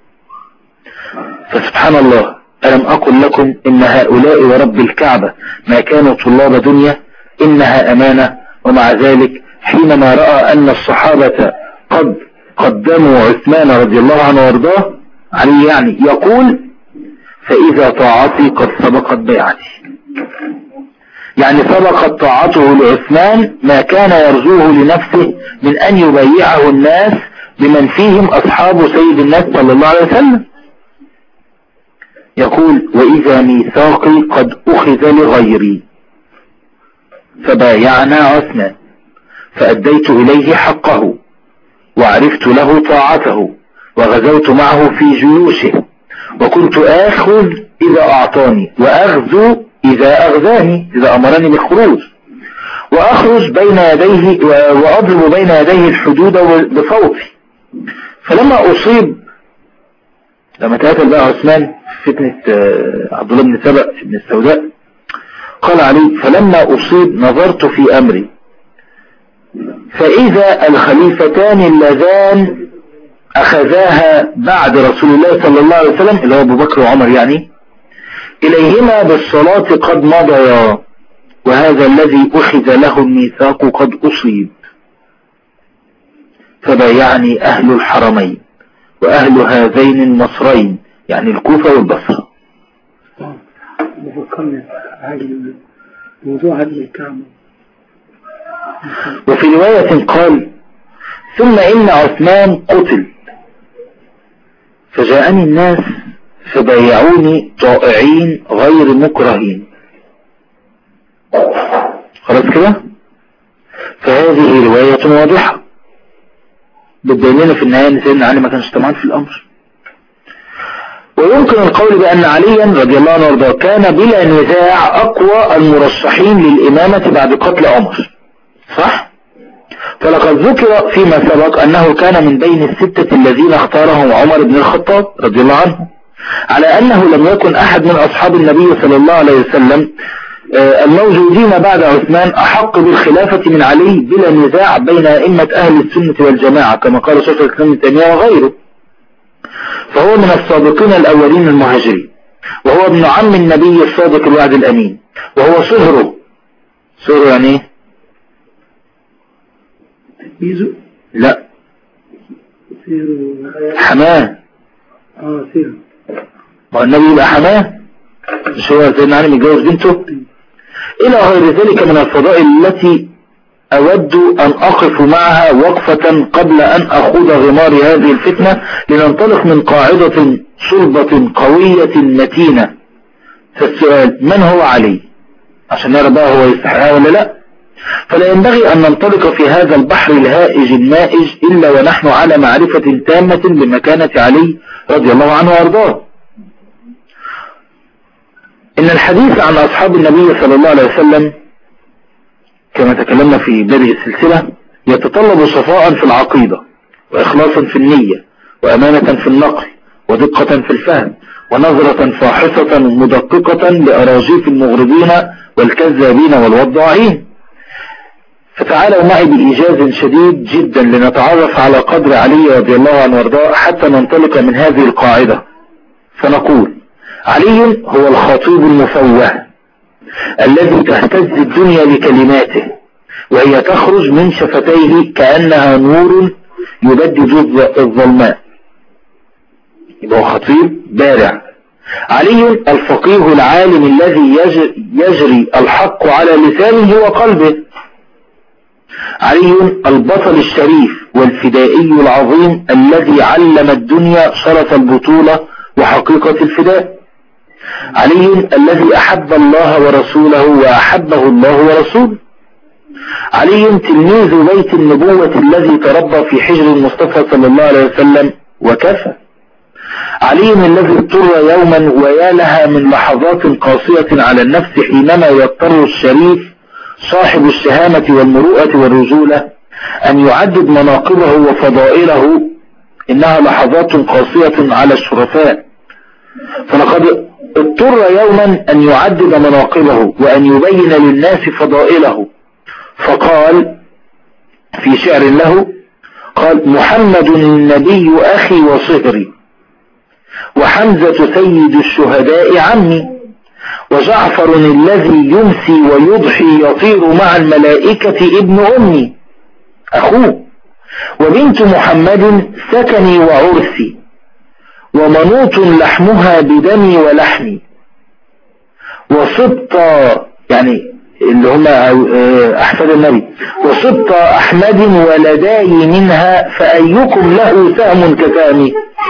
Speaker 3: فسبحان الله، ألم أقل لكم إن هؤلاء ورب الكعبة ما كانوا طلاب دنيا، إنها أمانة. ومع ذلك حينما رأى أن الصحابة قد قدموا عثمان رضي الله عنه وارضاه عليه، يعني يقول فإذا طاعتي قد سبقت بيعتي، يعني سبقت طاعته لعثمان ما كان يرجوه لنفسه من أن يبيعه الناس بمن فيهم أصحاب سيد الناس صلى الله عليه وسلم. يقول وإذا ميثاقي قد أخذ لغيري فبايعنا عثمان فأديت إليه حقه وعرفت له طاعته وغزوت معه في جيوشه، وكنت آخذ إذا أعطاني وأغزو إذا أغزاني، إذا أمرني بالخروج، وأخرج بين يديه وأضرب بين يديه الحدود بصوتي. فلما أصيب، لما تقاتل بقى عثمان في فتنة عبد الله بن سبأ بن السوداء، قال علي فلما أصيب نظرت في أمري فإذا الخليفتان اللذان أخذاها بعد رسول الله صلى الله عليه وسلم اللي هو أبو بكر وعمر، يعني إليهما بالصلاة قد مضيا، وهذا الذي أخذ له الميثاق قد أصيب، فبايعني أهل الحرمين وأهل هذين النصرين، يعني الكوفة والبصرة. وفي رواية قال ثم إن عثمان قتل فجاءني الناس فبايعوني طائعين غير مكرهين. خلاص كده؟ فهذه رواية واضحة بتبين لنا في النهاية ان سيدنا علي ما كانش طمعان في الامر. ويمكن القول بان عليا رضي الله عنه وارضاه كان بلا نزاع اقوى المرشحين للامامة بعد قتل عمر، صح؟ فلقد ذكر فيما سبق انه كان من بين الستة الذين اختارهم عمر بن الخطاب رضي الله عنه، على أنه لم يكن أحد من أصحاب النبي صلى الله عليه وسلم الموجودين بعد عثمان أحق بالخلافة من علي بلا نزاع بين أئمة أهل السنة والجماعة كما قال شيخ الإسلام ابن تيمية وغيره. فهو من السابقين الأولين المهاجرين، وهو ابن عم النبي الصادق الوعد الأمين، وهو صهره يعني ايه؟
Speaker 4: يزو
Speaker 3: لا حماه.
Speaker 4: سيره.
Speaker 3: ما النبي يبقى حماه، مش هو سيدنا علي متجوز بنته؟ إلى غير ذلك من الفضائل التي أود أن أقف معها وقفة قبل أن أخوض غمار هذه الفتنة، لننطلق من قاعدة صلبة قوية متينة. فالسؤال من هو علي؟ عشان نرى بقى هو يستحقها ولا لا. فلا ينبغي أن ننطلق في هذا البحر الهائج المائج إلا ونحن على معرفة تامة بمكانة علي رضي الله عنه وأرضاه. إن الحديث عن أصحاب النبي صلى الله عليه وسلم كما تكلمنا في بدء السلسلة يتطلب صفاء في العقيدة، وإخلاصا في النية، وأمانة في النقل، ودقة في الفهم، ونظرة فاحصة مدققة لأراجيف المغرضين والكذابين والوضاعين. فتعالوا معي بإيجاز شديد جدا لنتعرف على قدر علي رضي الله عنه وارضاه حتى ننطلق من هذه القاعدة. فنقول علي هو الخطيب المفوه الذي تهتز الدنيا لكلماته، وهي تخرج من شفتيه كأنها نور يبدد الظلماء. يبقى خطيب بارع. علي الفقيه العالم الذي يجري الحق على لسانه وقلبه. علي البطل الشريف والفدائي العظيم الذي علم الدنيا شرف البطولة وحقيقة الفداء. علي الذي أحب الله ورسوله وأحبه الله ورسوله. علي تلميذ بيت النبوة الذي تربى في حجر المصطفى صلى الله عليه وسلم وكفى. علي الذي اضطر يوما ويا لها من لحظات قاسية على النفس حينما يضطر الشريف صاحب الشهامة والمروءة والرجولة أن يعدد مناقبه وفضائله. إنها لحظات قاسية على الشرفاء، فلقد اضطر يوما أن يعدد مناقبه وأن يبين للناس فضائله، فقال في شعر له، قال: محمد النبي أخي وصهري، وحمزة سيد الشهداء عمي، وجعفر الذي يمسي ويضحي يطير مع الملائكة ابن أمي أخوه، وبنت محمد سكني وعرسي، ومنوط لحمها بدمي ولحمي، وصبط يعني اللي هم أحفاد النبي، وصبط أحمد ولداي منها، فأيكم له سهم كسامي.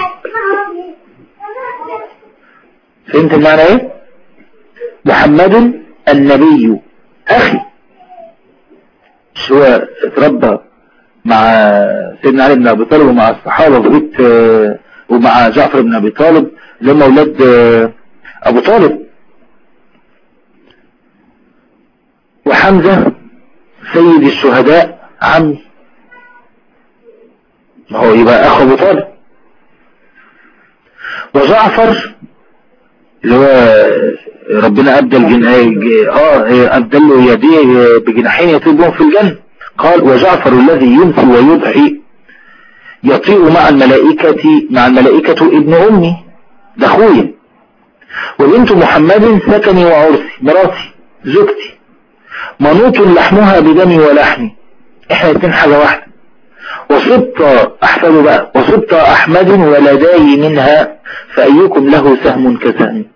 Speaker 3: فهمت المعنى ايه؟ محمد النبي أخي، مش هو اتربى مع سيدنا علي بن أبي طالب ومع الصحابة في بيت ومع جعفر بن أبي طالب اللي هم أولاد أبو طالب، وحمزة سيد الشهداء عمي، ما هو يبقى أخو أبو طالب، وجعفر اللي هو ربنا أبدل أبدل له يديه بجناحين يطير بهم في الجنة. قال: وجعفر الذي يمسي ويضحي يطير مع الملائكة ابن أمي، ده أخويا، وبنت محمد سكني وعرسي، مراتي زوجتي، منوط لحمها بدمي ولحمي، احنا الاثنين حاجة واحدة، وصبت أحفظوا بقى، وصبت أحمد ولداي منها، فأيكم له سهم كسامي.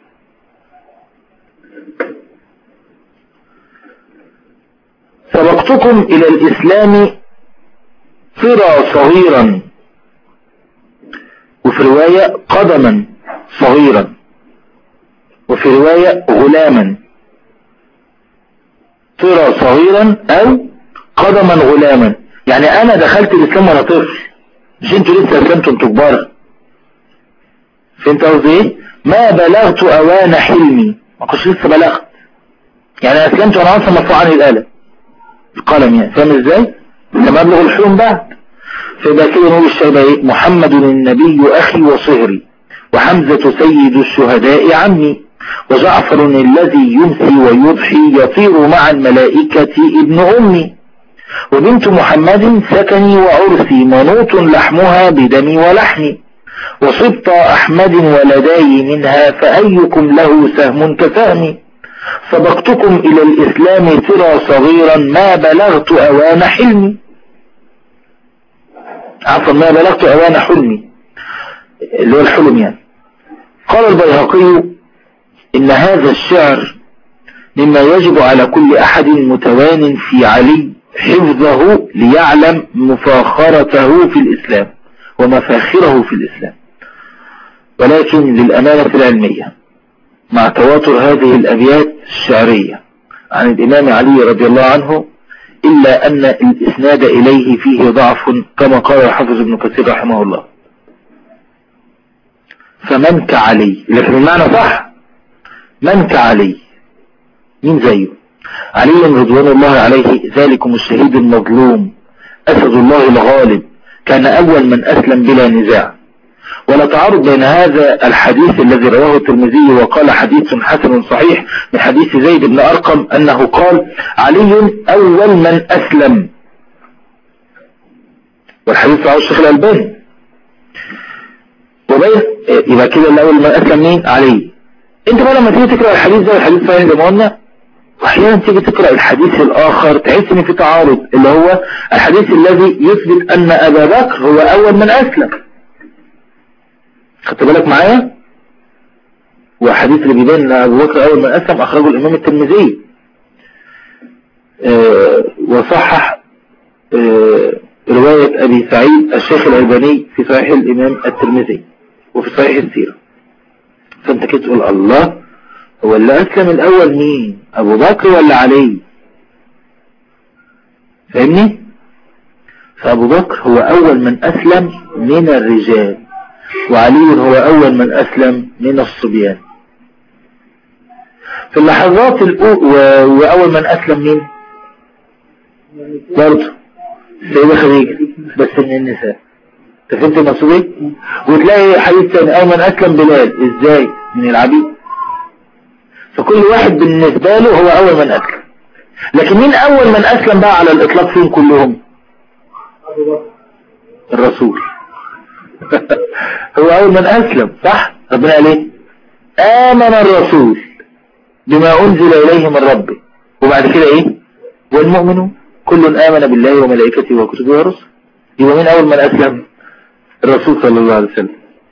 Speaker 3: سبقتكم إلى الإسلام فرا صغيرا، وفي رواية قدما صغيرا، وفي رواية غلاما. فرا صغيرا أو قدما غلاما، يعني أنا دخلت الإسلام وأنا طفل، مش انتوا لسه أسلمتوا انتوا كبار. فهمت قصدي ايه؟ ما بلغت أوان حلمي، ما كنتش لسه بلغت، يعني أنا أسلمت وأنا أصلا مرفوع عني القلم، يعني فاهم ازاي؟ لما أبلغ الحلم بعد. فيبقى كده نقول الشيء ايه؟ محمد النبي أخي وصهري، وحمزة سيد الشهداء عمي، وجعفر الذي يمسي ويضحي يطير مع الملائكة ابن أمي، وبنت محمد سكني وعرسي منوط لحمها بدمي ولحمي، وصبط أحمد ولداي منها فأيكم له سهم كسهمي، سبقتكم إلى الإسلام ترى صغيرا ما بلغت أوان حلمي، عفوا ما بلغت أوان حلمي اللي هو الحلم يعني. قال البيهقي إن هذا الشعر مما يجب على كل أحد متوان في علي حفظه ليعلم مفاخرته في الإسلام ومفاخره في الإسلام، ولكن للأمانة العلمية مع تواتر هذه الأبيات الشعرية عن الإمام علي رضي الله عنه إلا أن الإسناد إليه فيه ضعف كما قال الحافظ ابن كثير رحمه الله. فمن كعلي، لكن المعنى صح، من كعلي مين زيه؟ علي رضوان الله عليه ذلكم الشهيد المظلوم أسد الله الغالب، كان أول من أسلم بلا نزاع. ولا تعارض بين هذا الحديث الذي رواه الترمذي وقال حديث حسن صحيح من حديث زيد بن أرقم أنه قال علي أول من أسلم، والحديث رواه الشيخ الألباني، وبين يبقى كده الأول من أسلم مين؟ علي. انت بقى لما تيجي تقرأ الحديث ده والحديث صحيح زي ما قلنا، واحيانا تيجي تقرأ الحديث الآخر تحس ان في تعارض، اللي هو الحديث الذي يثبت أن أبا بكر هو أول من أسلم. خدت بالك معايا؟ وحديث اللي بيبين أن أبو بكر أول من أسلم أخرجه الإمام الترمذي، وصحح رواية أبي سعيد الشيخ الألباني في صحيح الإمام الترمذي وفي صحيح السيرة. فأنت كده تقول الله، هو اللي أسلم الأول مين؟ أبو بكر ولا علي؟ فاهمني؟ فأبو بكر هو أول من أسلم من الرجال، وعلي هو أول من أسلم من الصبيان. في اللحظات الأولى وأول من أسلم مين؟ برضه سيدة خديجة بس من النساء. تفهمت المقصود؟ وتلاقي حديث ثاني أول من أسلم بلال، إزاي؟ من العبيد. فكل واحد بالنسبة له هو أول من أسلم. لكن مين أول من أسلم بقى على الإطلاق فيهم كلهم؟ الرسول. هو أول من أسلم، صح؟ ربنا قال إيه؟ آمن الرسول بما أنزل إليه من ربه، وبعد كده إيه؟ والمؤمنون كل آمن بالله وملائكته وكتبه ورسله. يبقى مين أول من أسلم؟ الرسول صلى الله عليه وسلم.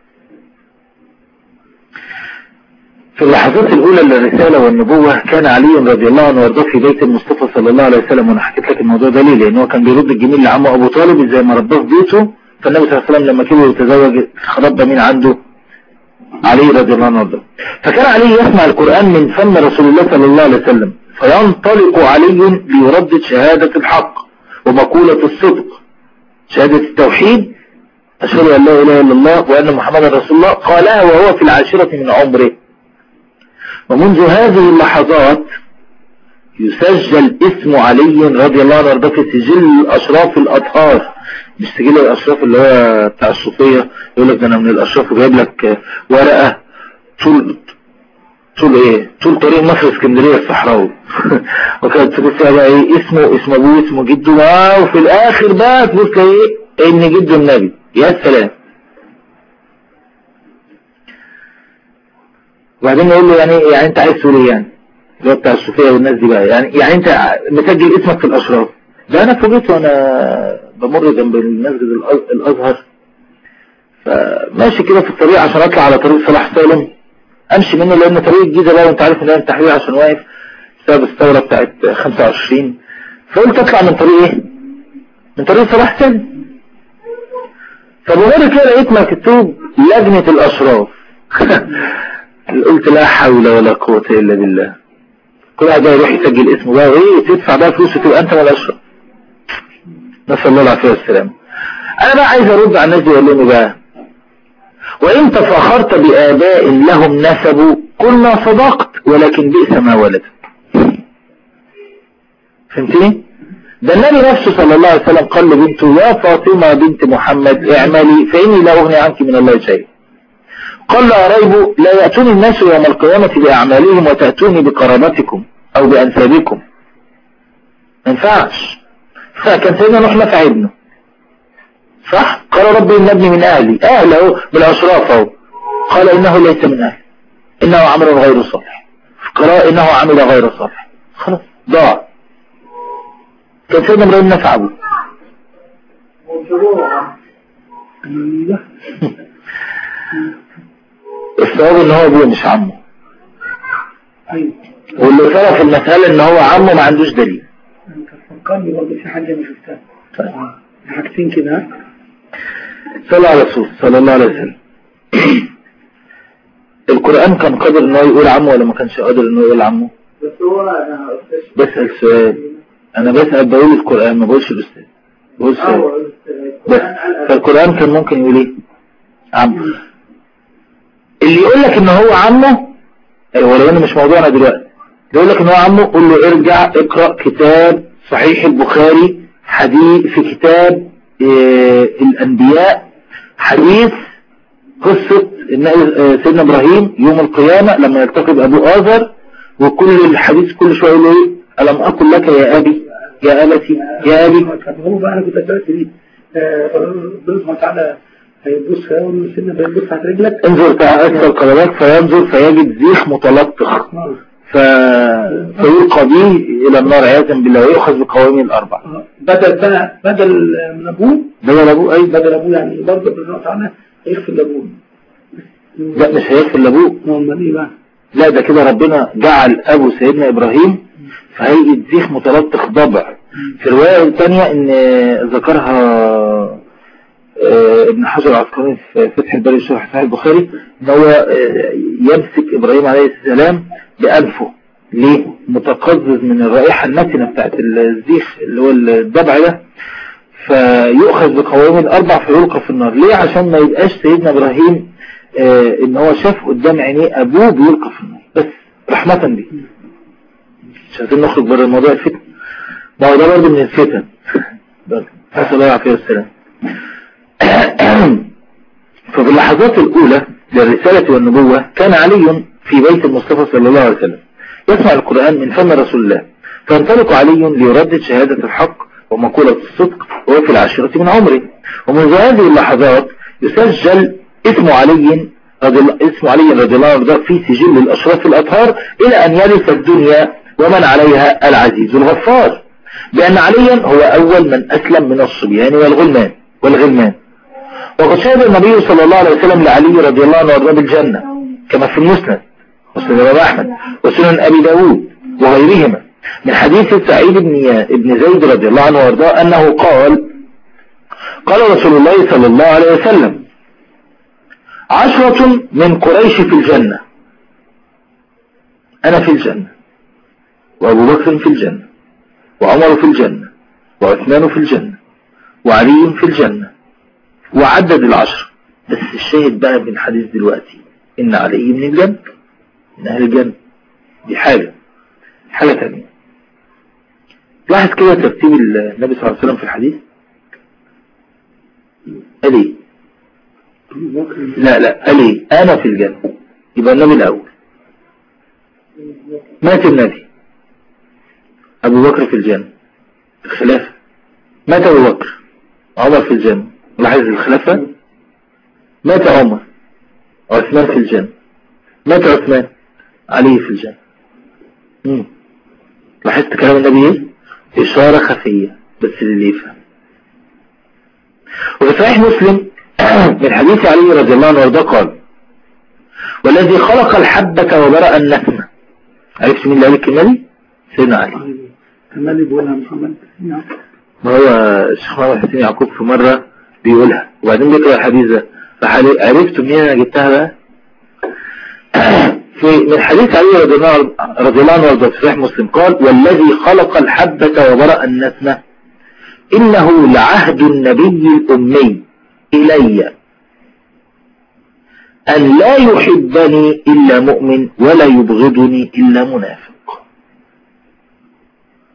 Speaker 3: في اللحظات الأولى للرسالة والنبوة كان علي رضي الله عنه وارضاه في بيت المصطفى صلى الله عليه وسلم. وأنا حكيت لك الموضوع ده ليه؟ لأنه كان بيرد الجميل لعمه أبو طالب زي ما رباه في بيته. فالنبي صلى الله عليه وسلم لما كبر وتزوج رد مين عنده؟ علي رضي الله عنه وارضاه. فكان علي يسمع القرآن من فم رسول الله صلى الله عليه وسلم، فينطلق علي ليردد شهادة الحق ومقولة الصدق، شهادة التوحيد، أشهد أن لا إله إلا الله وأن محمد رسول الله، قالها وهو في العاشرة من عمره. ومنذ هذه اللحظات يسجل اسم علي رضي الله عنه وارضاه في سجل الأشراف الأطهار، مش سجل الأشراف اللي هو بتاع الصوفية يقول لك ده أنا من الأشراف وجايب لك ورقة طول طريق مصر اسكندرية الصحراوي وكانت تقول فيها بقى ايه اسم ابوه اسمه جده، وفي الاخر بقى تقول ايه ان جده النبي. يا سلام. وبعدين يقول له يعني انت عايز تقول ايه يعني اللي هو بتاع الصوفية والناس دي بقى، يعني انت مسجل اسمك في الاشراف ده. انا فوجئت وانا بمر جنب المسجد الازهر، فماشي كده في الطريق عشان اطلع على طريق صلاح سالم امشي منه، لان طريق الجيزة بقى وانت عارف ان انا التحويل عشان واقف بسبب الثورة بتاعت 25. فقلت اطلع من طريق ايه؟ من طريق صلاح سالم. فبمر كده لقيت مكتوب لجنة الاشراف قلت لا حول ولا قوة الا بالله. كل واحد بقى يروح يسجل اسمه بقى وايه تدفع بقى فلوس وتبقى انت ولا اشرف. نسأل الله العافية والسلام. انا بقى عايز ارد على الناس دي واقول لهم بقى وإن تفاخرت بآباء لهم نسبوا قلنا صدقت ولكن بئس ما ولدت. فهمتني؟ ده النبي نفسه صلى الله عليه وسلم قال لبنته يا فاطمة بنت محمد اعملي فإني لا أغني عنك من الله شيء. قال لا ريب لا يأتوني الناس يوم القيامة بأعمالهم وتأتوني بقرابتكم أو بأنسابكم. ما ينفعش. فكان سيدنا نوح نفع ابنه صح. قال ربي إن ابني من أهله بالأشراف قال إنه ليس من أهل إنه عمل غير صالح. قال إنه عمل غير صالح خلاص ضاع. كان سيدنا إبراهيم نفع ابوه. الصواب ان هو ابوه مش عمه. واللي صار في المسألة ان هو عمه ما عندوش دليل.
Speaker 4: انت فكرني برضه في حاجة انا شفتها حاجتين كده.
Speaker 3: صلى على رسول صلى الله عليه وسلم. القرآن كان قادر انه يقول عمه ولا ما كانش قادر انه يقول عمه؟ بسأل سؤال. انا بسأل بقول القرآن ما بقولش الاستاذ. بقول سؤال بس. فالقرآن كان ممكن يقول ايه عمه. اللي يقول لك ان هو عمه ولو انه مش موضوعنا دلوقتي يقول لك ان هو عمه قول له ارجع اقرأ كتاب صحيح البخاري حديث في كتاب الانبياء حديث قصة سيدنا ابراهيم يوم القيامة لما يلتقي بابو آزر وكل الحديث كل شوية يقول له ألم أقل لك يا أبي يا أبتي يا أبي.
Speaker 4: هو بقى أنا كنت أسألت ليه ربنا سبحانه وتعالى هيبص فيقول سيدنا بيبص تحت رجلك
Speaker 3: انظر تأثر قدمك فينظر فيجد زيخ متلطخ فيلقى به إلى النار عياذا بالله ويؤخذ بقوامه الأربع.
Speaker 4: بدل من أبوه
Speaker 3: أي
Speaker 4: بدل أبوه يعني برضه ربنا تعالى هيغفر لأبوه.
Speaker 3: لا مش هيغفر لأبوه.
Speaker 4: امال ايه بقى؟
Speaker 3: لا ده كده ربنا جعل أبو سيدنا إبراهيم فهيجد زيخ متلطخ ضبع. في الرواية الثانية إن ذكرها ابن حجر العسقلاني في فتح الباري شرح صحيح البخاري ان هو يمسك ابراهيم عليه السلام بانفه ليه متقزز من الرائحة النتنة بتاعت الزيخ اللي هو الضبع ده فيؤخذ بقوائم الاربع فيلقى في النار. ليه؟ عشان ما يبقاش سيدنا ابراهيم ان هو شاف قدام عينيه ابوه بيلقى في النار بس رحمة بيه. مش عايزين نخرج بره الموضوع الفتن ما هو ده برضه من الفتن حسن الله عليه السلام. ففي اللحظات الأولى للرسالة والنبوة كان علي في بيت المصطفى صلى الله عليه وسلم يسمع القرآن من فم رسول الله فينطلق علي ليردد شهادة الحق ومقولة الصدق وهو في العاشرة من عمره. ومنذ هذه اللحظات يسجل اسم علي رضي الله عنه في سجل الأشراف الأطهار إلى أن يرث الدنيا ومن عليها العزيز الغفار بأن عليا هو أول من أسلم من الصبيان والغلمان. وقد شهد النبي صلى الله عليه وسلم لعلي رضي الله عنه وارضاه بالجنة كما في المسند وسنن أحمد وسنن أبي داود وغيرهما من حديث سعيد بن زيد رضي الله عنه وارضاه أنه قال رسول الله صلى الله عليه وسلم 10 من قريش في الجنة أنا في الجنة وأبو بكر في الجنة وعمر في الجنة وعثمان في الجنة وعلي في الجنة وعدد 10. بس الشاهد بقى من حديث دلوقتي إن علي من الجنة من أهل الجنة. دي حاجة تانية. لاحظ كده ترتيب النبي صلى الله عليه وسلم في الحديث قال ايه؟ لا قال ايه؟ أنا في الجنة يبقى النبي الأول مات النبي أبو بكر في الجنة الخلافة مات أبو بكر عمر في الجنة. لاحظ الخلافة مات عمر عثمان في الجنة مات عثمان علي في الجنة. لاحظت كلام النبي ايه؟ إشارة خفية بس اللي يفهم. وفي صحيح مسلم من حديث علي رضي الله عنه وارضاه قال والذي خلق الحبة وبرأ النسمة. عرفت مين اللي قال الكلمة دي؟ سيدنا علي.
Speaker 4: كمال بيقولها محمد.
Speaker 3: ما هو الشيخ محمد حسين يعقوب في مرة بيقولها وبعدين بيقرأ الحديث ده فعرفتوا منين انا جبتها بقى؟ من حديث علي رضي الله عنه وارضاه في صحيح مسلم قال والذي خلق الحبة وبرأ النسمة إنه لعهد النبي الأمي إلي أن لا يحبني إلا مؤمن ولا يبغضني إلا منافق.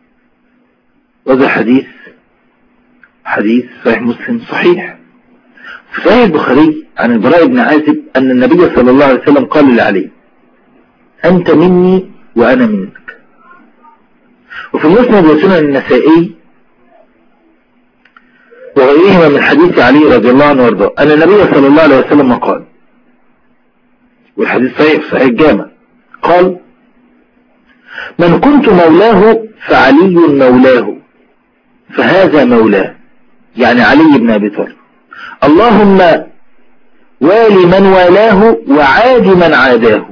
Speaker 3: وهذا حديث صحيح مسلم صحيح. في صحيح البخاري عن البراء بن عازب أن النبي صلى الله عليه وسلم قال لعلي: أنت مني وأنا منك. وفي المسند وسنن النسائي وغيرهما من حديث علي رضي الله عنه وارضاه أن النبي صلى الله عليه وسلم قال، والحديث صحيح الجامع، قال: من كنت مولاه فعلي مولاه، فهذا مولاه، يعني علي بن أبي طالب. اللهم والي من والاه وعاد من عاداه.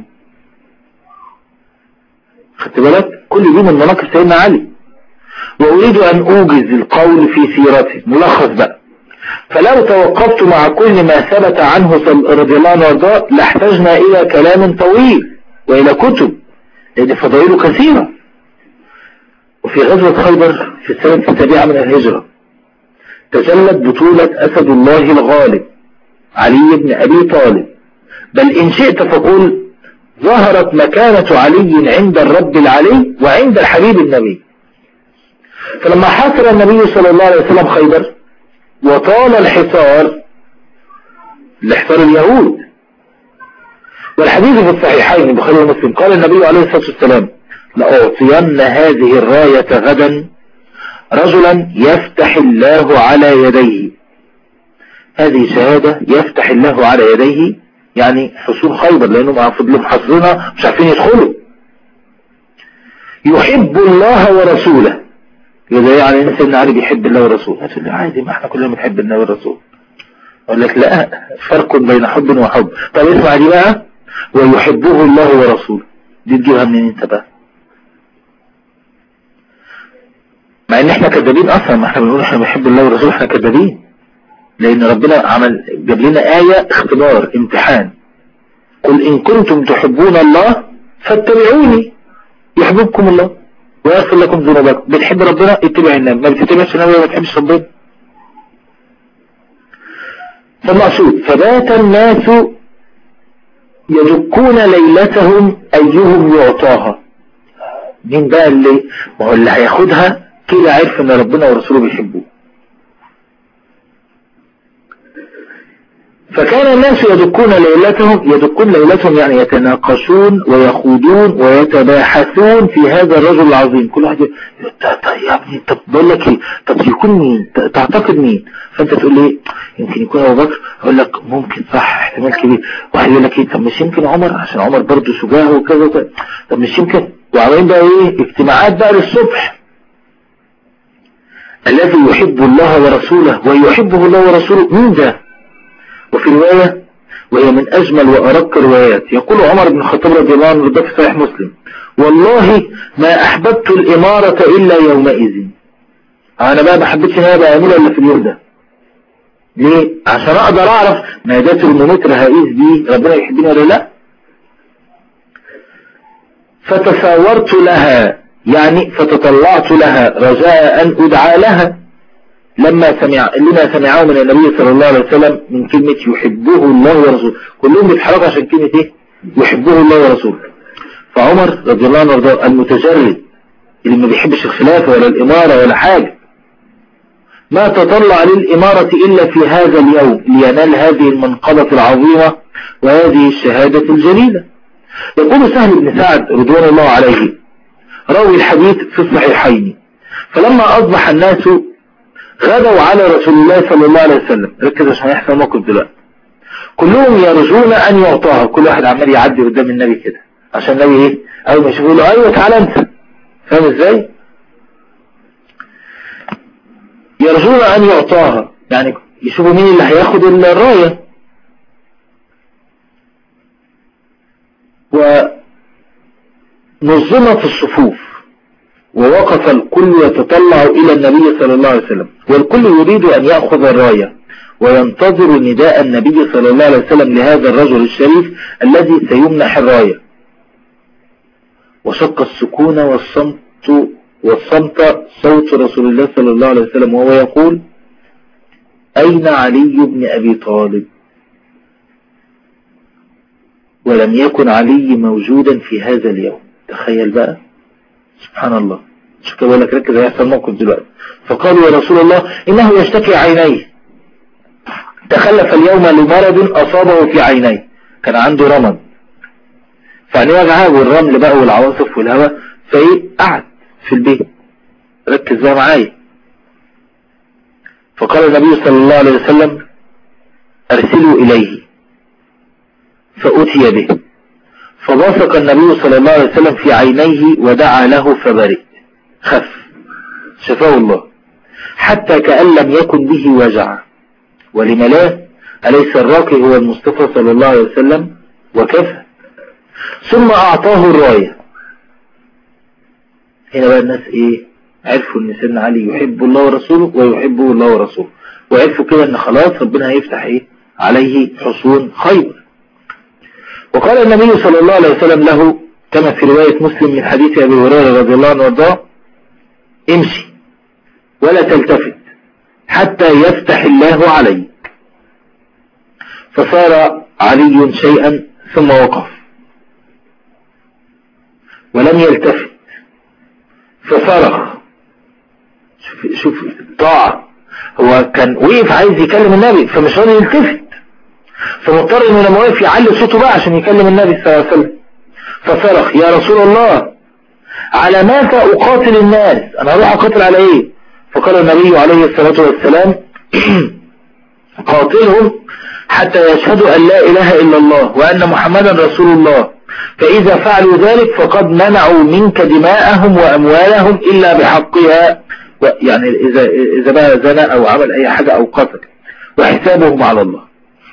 Speaker 3: خدت بالك؟ كل دي من مناقب سيدنا علي. وأريد أن أوجز القول في سيرته. ملخص بقى: فلو توقفت مع كل ما ثبت عنه رضي الله عنه وارضاه لاحتجنا إلى كلام طويل وإلى كتب، لأن فضائله كثيرة. وفي غزوة خيبر في السنة 7 من الهجرة تجلت بطولة أسد الله الغالب علي بن أبي طالب، بل إن شئت فقل ظهرت مكانة علي عند الرب العلي وعند الحبيب النبي. فلما حاصر النبي صلى الله عليه وسلم خيبر وطال الحصار اليهود، والحديث في الصحيحين البخاري ومسلم، قال النبي عليه الصلاة والسلام: لأعطين هذه الراية غدا رجلا يفتح الله على يديه. هذه شهادة يفتح الله على يديه، يعني حصول خيبر، لأنهم فضلوا حصرنا مش عارفين يدخلوا. يحب الله ورسوله. إذا يعني إن سيدنا علي بيحب الله ورسوله، هتقول لي عادي، ما احنا كلنا بنحب الله والرسول. أقول لك لا، فرق بين حب وحب. طب اسمع دي بقى: ويحبه الله ورسوله. دي تجيبها منين انت بقى؟ مع ان احنا كذابين اصلا، ما احنا بنقول احنا بنحب الله ورسوله، احنا كذابين، لان ربنا جاب لنا آية اختبار امتحان: قل ان كنتم تحبون الله فاتبعوني يحببكم الله ويغفر لكم ذنوبكم. بتحب ربنا اتبع النبي، ما بتتبعش النبي ما بتحبش ربنا. فالمقصود: فبات الناس يدكون ليلتهم ايهم يعطاها. مين بقى اللي ما هو اللي هياخدها كده عارف ان ربنا ورسوله بيحبوه. فكان الناس يدكون ليلتهم يعني يتناقشون ويخوضون ويتباحثون في هذا الرجل العظيم. كل واحد يا ابني طب بقول لك ايه، طب يكون مين، تعتقد مين؟ فانت تقول لي يمكن يكون ابو بكر، اقول لك ممكن صح، احتمال كبير. واحد يقول لك ايه، طب مش يمكن عمر عشان عمر برضه شجاع وكذا وكذا، طب مش يمكن. وعمالين بقى ايه، اجتماعات بقى للصبح. الذي يحب الله ورسوله ويحبه الله ورسوله، مين ده؟ وفي رواية وهي من أجمل وأرق الروايات، يقول عمر بن الخطاب رضي الله عنه في صحيح مسلم: والله ما أحببت الإمارة إلا يومئذ. أنا بقى ما حبيتش إن أنا بقى أعملها إلا في اليوم ده. ليه؟ عشان أقدر أعرف مادات المونيتر هقيس دي ربنا يحبني ولا لا. فتساورت لها، يعني فتطلعت لها رجاء أن أدعى لها، لما سمعوا من النبي صلى الله عليه وسلم من كلمة يحبه الله ورسوله. كلهم بيتحركوا عشان كلمة ايه؟ يحبه الله ورسوله. فعمر رضي الله عنه المتجرد اللي ما بيحبش الخلافة ولا الإمارة ولا حاجة، ما تطلع للإمارة إلا في هذا اليوم لينال هذه المنقبة العظيمة وهذه الشهادة الجليلة. يقول سهل بن سعد رضوان الله عليه راوي الحديث في الصحيحين: فلما أصبح الناس غدوا على رسول الله صلى الله عليه وسلم. ركز عشان يحصل موقف دلوقتي. كلهم يرجون أن يعطاها، كل واحد عمال يعدي قدام النبي كده عشان النبي ايه، أول ما يشوفوا له أيوة تعالى أنت. فاهم ازاي؟ يرجون أن يعطاها، يعني يشوفوا مين اللي هياخد الراية. ونظمت الصفوف ووقف الكل يتطلع إلى النبي صلى الله عليه وسلم، والكل يريد أن يأخذ الراية وينتظر نداء النبي صلى الله عليه وسلم لهذا الرجل الشريف الذي سيمنح الراية. وشق السكون والصمت صوت رسول الله صلى الله عليه وسلم وهو يقول: أين علي بن أبي طالب؟ ولم يكن علي موجودا في هذا اليوم. تخيل بقى، سبحان الله. شو كده بقول لك، ركز هيحصل موقف دلوقتي. فقالوا: يا رسول الله إنه يشتكي عينيه. تخلف اليوم لمرض أصابه في عينيه، كان عنده رمد فعينيه وجعها والرمل بقى والعواصف والهواء، قعد في البيت. ركز بقى معايا. فقال النبي صلى الله عليه وسلم أرسلوا إليه، فأتي به، فبصق النبي صلى الله عليه وسلم في عينيه ودعا له فبرئ، خف، شفاه الله، حتى كأن لم يكن به وجع. ولم لا؟ أليس الراقي هو المصطفى صلى الله عليه وسلم؟ وكفى. ثم أعطاه الراية. هنا بقى الناس عرفوا ان سيدنا علي يحب الله ورسوله ويحبه الله ورسوله، وعرفوا كده ان خلاص ربنا هيفتح عليه حصون خيبر. وقال النبي صلى الله عليه وسلم له كما في رواية مسلم من حديث أبي هريرة رضي الله عنه وارضاه: امشي ولا تلتفت حتى يفتح الله عليك. فصار علي شيئا ثم وقف ولم يلتفت، فصرخ. شوف الطاعة، هو كان وقف عايز يكلم النبي فمش راضي يلتفت، فمضطر انه لما وقف يعلي صوته بقى عشان يكلم النبي صلى الله عليه وسلم. فصرخ: يا رسول الله على ماذا أقاتل الناس؟ أنا أروح أقاتل على إيه؟ فقال النبي عليه الصلاة والسلام: قاتلهم حتى يشهدوا أن لا إله إلا الله وأن محمدا رسول الله، فإذا فعلوا ذلك فقد منعوا منك دماءهم وأموالهم إلا بحقها، يعني إذا بقى زنى أو عمل أي حاجة أو قتل، وحسابهم على الله.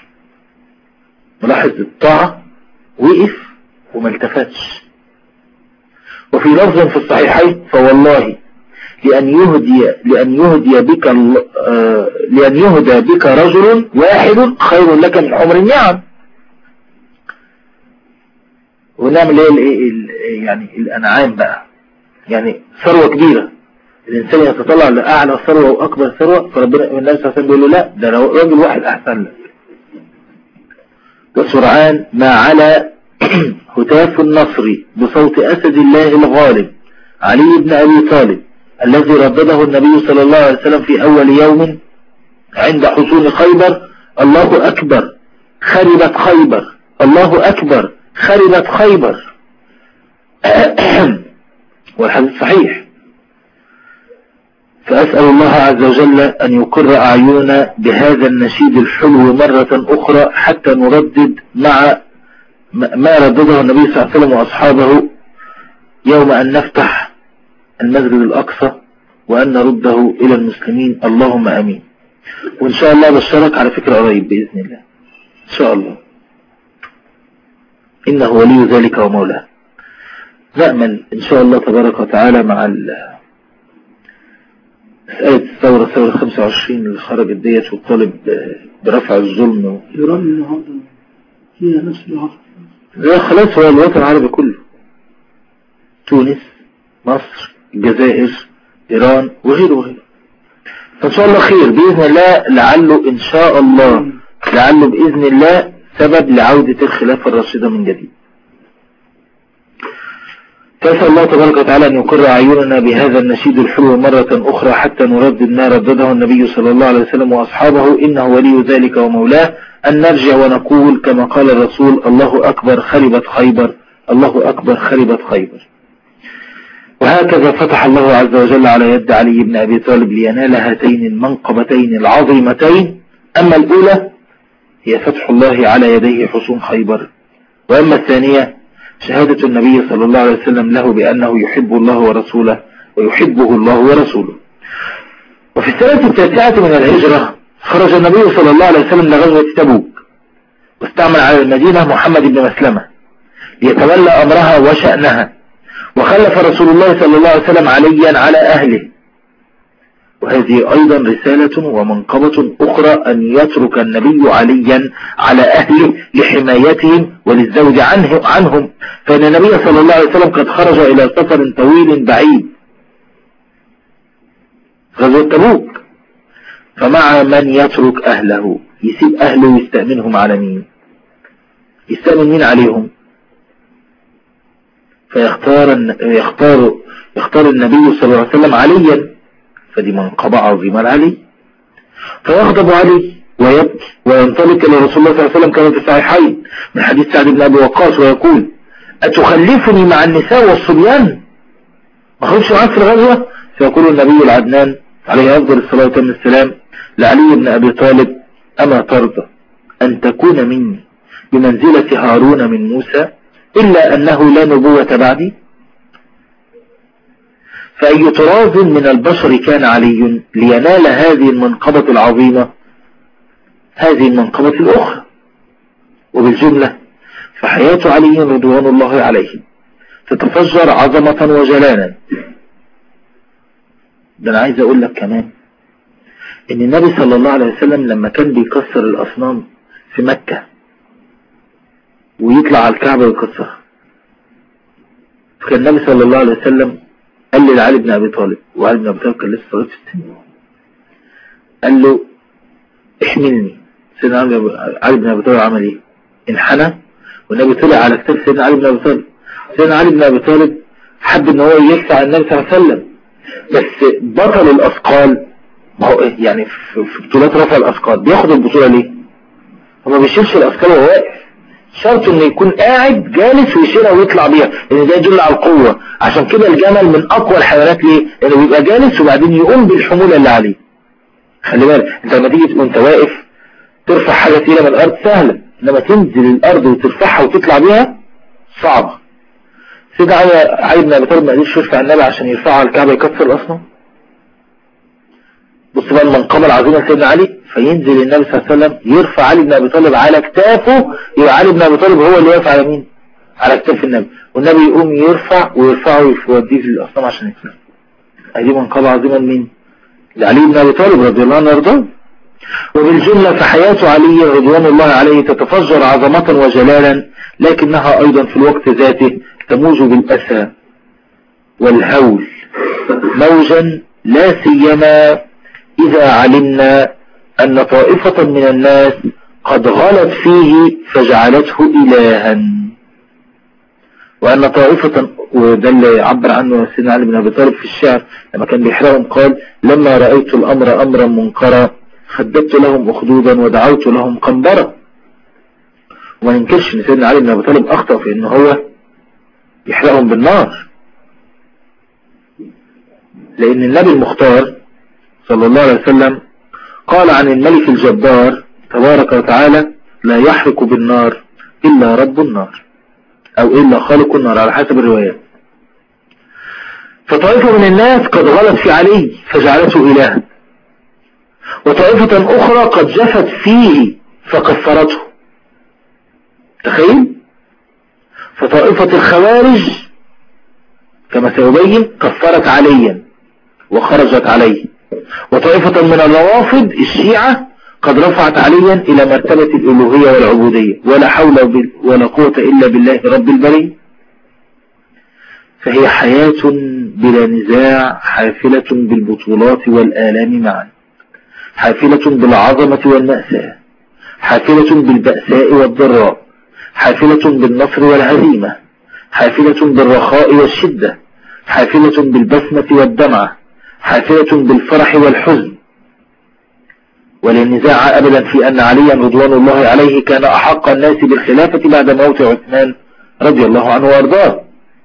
Speaker 3: ملاحظ الطاعة، وقف وما التفتش. وفي لفظ في الصحيحين: فوالله لأن يهدى بك رجل واحد خير لك من حمر النعم. ونعمل يعني الأنعام بقى، يعني ثروة كبيرة، الإنسان يتطلع لأعلى ثروة وأكبر ثروة، فربنا النبي صلى الله عليه وسلم بيقول له: لا، ده راجل واحد أحسن لك. وسرعان ما على هتاف النصر بصوت أسد الله الغالب علي بن أبي طالب الذي ردده النبي صلى الله عليه وسلم في أول يوم عند حصول خيبر: الله أكبر خربت خيبر، الله أكبر خربت خيبر. والحديث صحيح. فأسأل الله عز وجل أن يقر أعيننا بهذا النشيد الحلو مرة أخرى حتى نردد مع ما ردده النبي صلى الله عليه وسلم وأصحابه يوم أن نفتح المسجد الأقصى وأن نرده إلى المسلمين. اللهم أمين. وإن شاء الله بشارك على فكرة قريب بإذن الله إن شاء الله، إنه ولي ذلك ومولاه. نأمل إن شاء الله تبارك وتعالى مع مسألة الثورة 25 اللي خرجت ديت والطالب برفع الظلم
Speaker 4: إيران النهارده هي نفس العصر.
Speaker 3: ده خلاص هو الوطن العربي كله، تونس، مصر، الجزائر، إيران وغيره وغيره. فإن شاء الله خير بإذن الله، لعله إن شاء الله لعله بإذن الله سبب لعودة الخلافة الراشدة من جديد. فأسأل الله تبارك وتعالى أن يقر أعيننا بهذا النشيد الحلو مرة أخرى حتى نردد ما ردده النبي صلى الله عليه وسلم وأصحابه: إنه ولي ذلك ومولاه. أن نرجع ونقول كما قال الرسول: الله أكبر خربت خيبر، الله أكبر خربت خيبر. وهكذا فتح الله عز وجل على يد علي بن أبي طالب لينال هاتين المنقبتين العظيمتين. أما الأولى هي فتح الله على يديه حصون خيبر، وأما الثانية شهادة النبي صلى الله عليه وسلم له بأنه يحب الله ورسوله ويحبه الله ورسوله. وفي السنة 9 من الهجرة خرج النبي صلى الله عليه وسلم لغزوة تبوك، واستعمل على المدينة محمد بن مسلمة ليتولى أمرها وشأنها، وخلف رسول الله صلى الله عليه وسلم عليا على أهله. وهذه أيضا رسالة ومنقبة أخرى أن يترك النبي عليا على أهله لحمايتهم وللزوج عنهم، فإن النبي صلى الله عليه وسلم قد خرج إلى سفر طويل بعيد، غزوة تبوك، فمع من يترك أهله، يسيب أهله ويستأمنهم على مين؟ يستأمن مين عليهم؟ فيختار النبي صلى الله عليه وسلم عليا، فدي منقبة عظيمة لعلي. فيغضب علي ويبكي وينطلق إلى رسول الله صلى الله عليه وسلم كما في الصحيحين من حديث سعد بن أبي وقاص ويقول أتخلفني مع النساء والصبيان ما أخرجش معاك في الغزوة؟ فيقول النبي العدنان عليه أفضل الصلاة والسلام لعلي بن أبي طالب أما ترضى أن تكون مني بمنزلة هارون من موسى إلا أنه لا نبوة بعدي؟ فأي طراز من البشر كان علي لينال هذه المنقبة العظيمة هذه المنقبة الأخرى؟ وبالجملة فحياة علي رضوان الله عليه تتفجر عظمة وجلالا. ده أنا عايز أقول لك كمان إن النبي صلى الله عليه وسلم لما كان بيكسر الأصنام في مكة ويطلع على الكعبة ويكسرها، فكان النبي صلى الله عليه وسلم قال لعلي بن أبي طالب، وعلي بن أبي طالب كان لسه صغير في السن، قال له احملني. سيدنا علي بن أبي طالب عمل ايه؟ انحنى والنبي طلع على كتاب سيدنا علي بن أبي طالب. سيدنا علي بن أبي طالب حب ان هو يدفع النبي صلى الله عليه وسلم، بس بطل الأثقال ما هو ايه يعني في بطولات رفع الأثقال بياخد البطولة ليه؟ هو ما بيشيلش الأثقال وهو واقف، شرط انه يكون قاعد جالس ويشيلها ويطلع بيها، لان ده يدل على القوة. عشان كده الجمل من اقوى الحيوانات ليه؟ لانه بيبقى جالس وبعدين يقوم بالحمولة اللي عليه. خلي بالك انت لما تيجي وانت واقف ترفع حاجة تقيلة من الارض سهلة، انما تنزل الارض وترفعها وتطلع بيها صعبة. سيدنا علي بن ابي طالب ما قدرش يرفع النبي عشان يرفعها على الكعبة يكسر الاصنام. بص بقى المنقبة العظيمة سيدنا علي، فينزل النبي صلى الله عليه وسلم يرفع علي بن ابي طالب على كتافه، يبقى علي بن ابي طالب هو اللي واقف على مين؟ على كتاف النبي، والنبي يقوم يرفع ويرفعه ويوديه للاصنام عشان يكسر. هذه منقبة عظيمة لمين؟ لعلي بن ابي طالب رضي الله عنه وارضاه. وبالجملة فحياة علي رضوان الله عليه تتفجر عظمة وجلالا، لكنها ايضا في الوقت ذاته تموج بالاسى والهول موجا، لا سيما إذا علمنا أن طائفة من الناس قد غلت فيه فجعلته إلها، وأن طائفة، وده اللي عبر عنه سيدنا علي بن أبي طالب في الشعر لما كان بيحرقهم قال لما رأيت الأمر أمرا منكرا خددت لهم أخدودا ودعوت لهم قنبرا. وما ننكرش أن سيدنا علي بن أبي طالب أخطأ في أنه هو يحرقهم بالنار، لأن النبي المختار صلى الله عليه وسلم قال عن الملك الجبار تبارك وتعالى لا يحرق بالنار إلا رب النار أو إلا خالق النار على حسب الروايات. فطائفة من الناس قد غلت في علي فجعلته إلها، وطائفة أخرى قد جفت فيه فكفرته. تخيل، فطائفة الخوارج كما سيبين كفرت عليا وخرجت عليه، وطائفة من الروافض الشيعة قد رفعت عليا إلى مرتبة الألوهية والعبودية، ولا حول ولا قوة إلا بالله رب البرية. فهي حياة بلا نزاع حافلة بالبطولات والآلام معا، حافلة بالعظمة والمأساة، حافلة بالبأساء والضراء، حافلة بالنصر والهزيمة، حافلة بالرخاء والشدة، حافلة بالبسمة والدمعة، حافلة بالفرح والحزن. ولا نزاع أبدا في أن عليا رضوان الله عليه كان أحق الناس بالخلافة بعد موت عثمان رضي الله عنه وارضاه.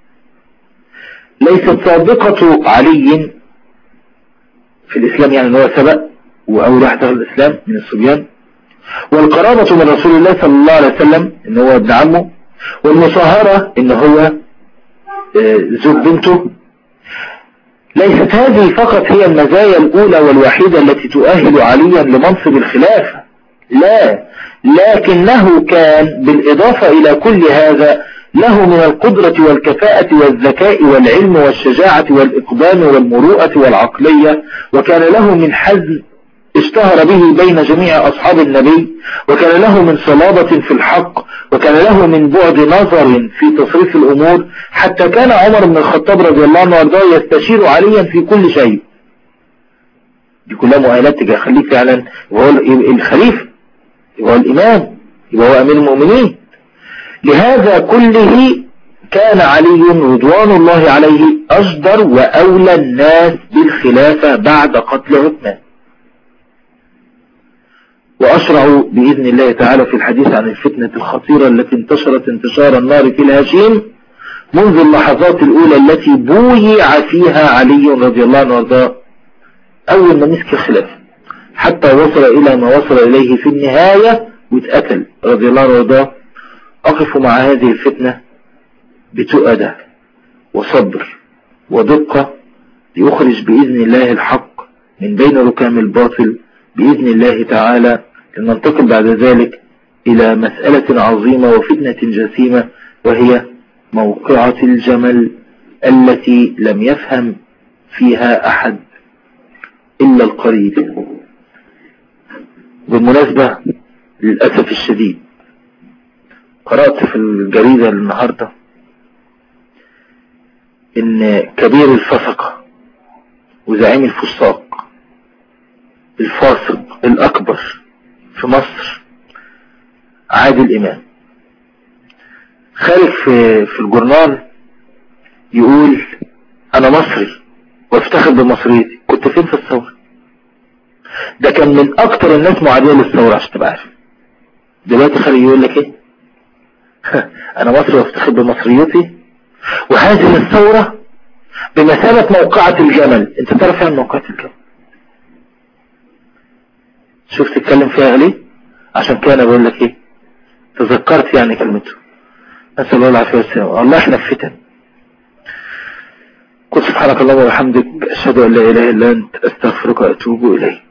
Speaker 3: ليست سابقة علي في الإسلام يعني أنه سبق وأول واحد دخل الإسلام من الصبيان، والقرابة من رسول الله صلى الله عليه وسلم إنه هو ابن عمه، والمصاهرة إنه هو زوج بنته. ليست هذه فقط هي المزايا الأولى والوحيدة التي تؤهل عليا لمنصب الخلافة، لا، لكنه كان بالإضافة إلى كل هذا له من القدرة والكفاءة والذكاء والعلم والشجاعة والإقدام والمروءة والعقلية، وكان له من حزم اشتهر به بين جميع أصحاب النبي، وكان له من صلابة في الحق، وكان له من بعد نظر في تصريف الأمور، حتى كان عمر بن الخطاب رضي الله عنه وارضاه يستشير عليا في كل شيء. دي كلها مؤهلات تخليه فعلا وهو الخليفة، وهو الإمام، وهو أمير المؤمنين. لهذا كله كان علي رضوان الله عليه أجدر وأولى الناس بالخلافة بعد قتل عثمان. وأشرع بإذن الله تعالى في الحديث عن الفتنة الخطيرة التي انتشرت انتشار النار في الهشيم منذ اللحظات الأولى التي بويع فيها علي رضي الله عنه وارضاه أول ما مسك الخلافة حتى وصل إلى ما وصل إليه في النهاية واتقتل رضي الله عنه وارضاه. أقف مع هذه الفتنة بتؤدة وصبر ودقة ليخرج بإذن الله الحق من بين ركام الباطل بإذن الله تعالى، لننتقل بعد ذلك إلى مسألة عظيمة وفتنة جسيمة، وهي موقعة الجمل التي لم يفهم فيها أحد إلا القليل. بالمناسبة للأسف الشديد قرأت في الجريدة النهاردة إن كبير الفسقة وزعيم الفساق الفاسق الأكبر في مصر عادل إمام خارج في الجورنال يقول أنا مصري وافتخر بمصريتي. كنت فين في الثورة؟ ده كان من أكتر الناس معادية للثورة عشان تبقى عارف. دلوقتي خارج يقول لك إيه؟ أنا مصري وافتخر بمصريتي، وهذه الثورة بمثابة موقعة الجمل. أنت تعرف عن موقعة الجمل؟ شوف تتكلم فيها ليه؟ عشان كده أنا بقول لك إيه؟ تذكرت يعني كلمته. نسأل الله العافية والسلامة. الله إحنا في فتن. قل سبحانك اللهم وبحمدك أشهد أن لا إله إلا أنت أستغفرك وأتوب إليك.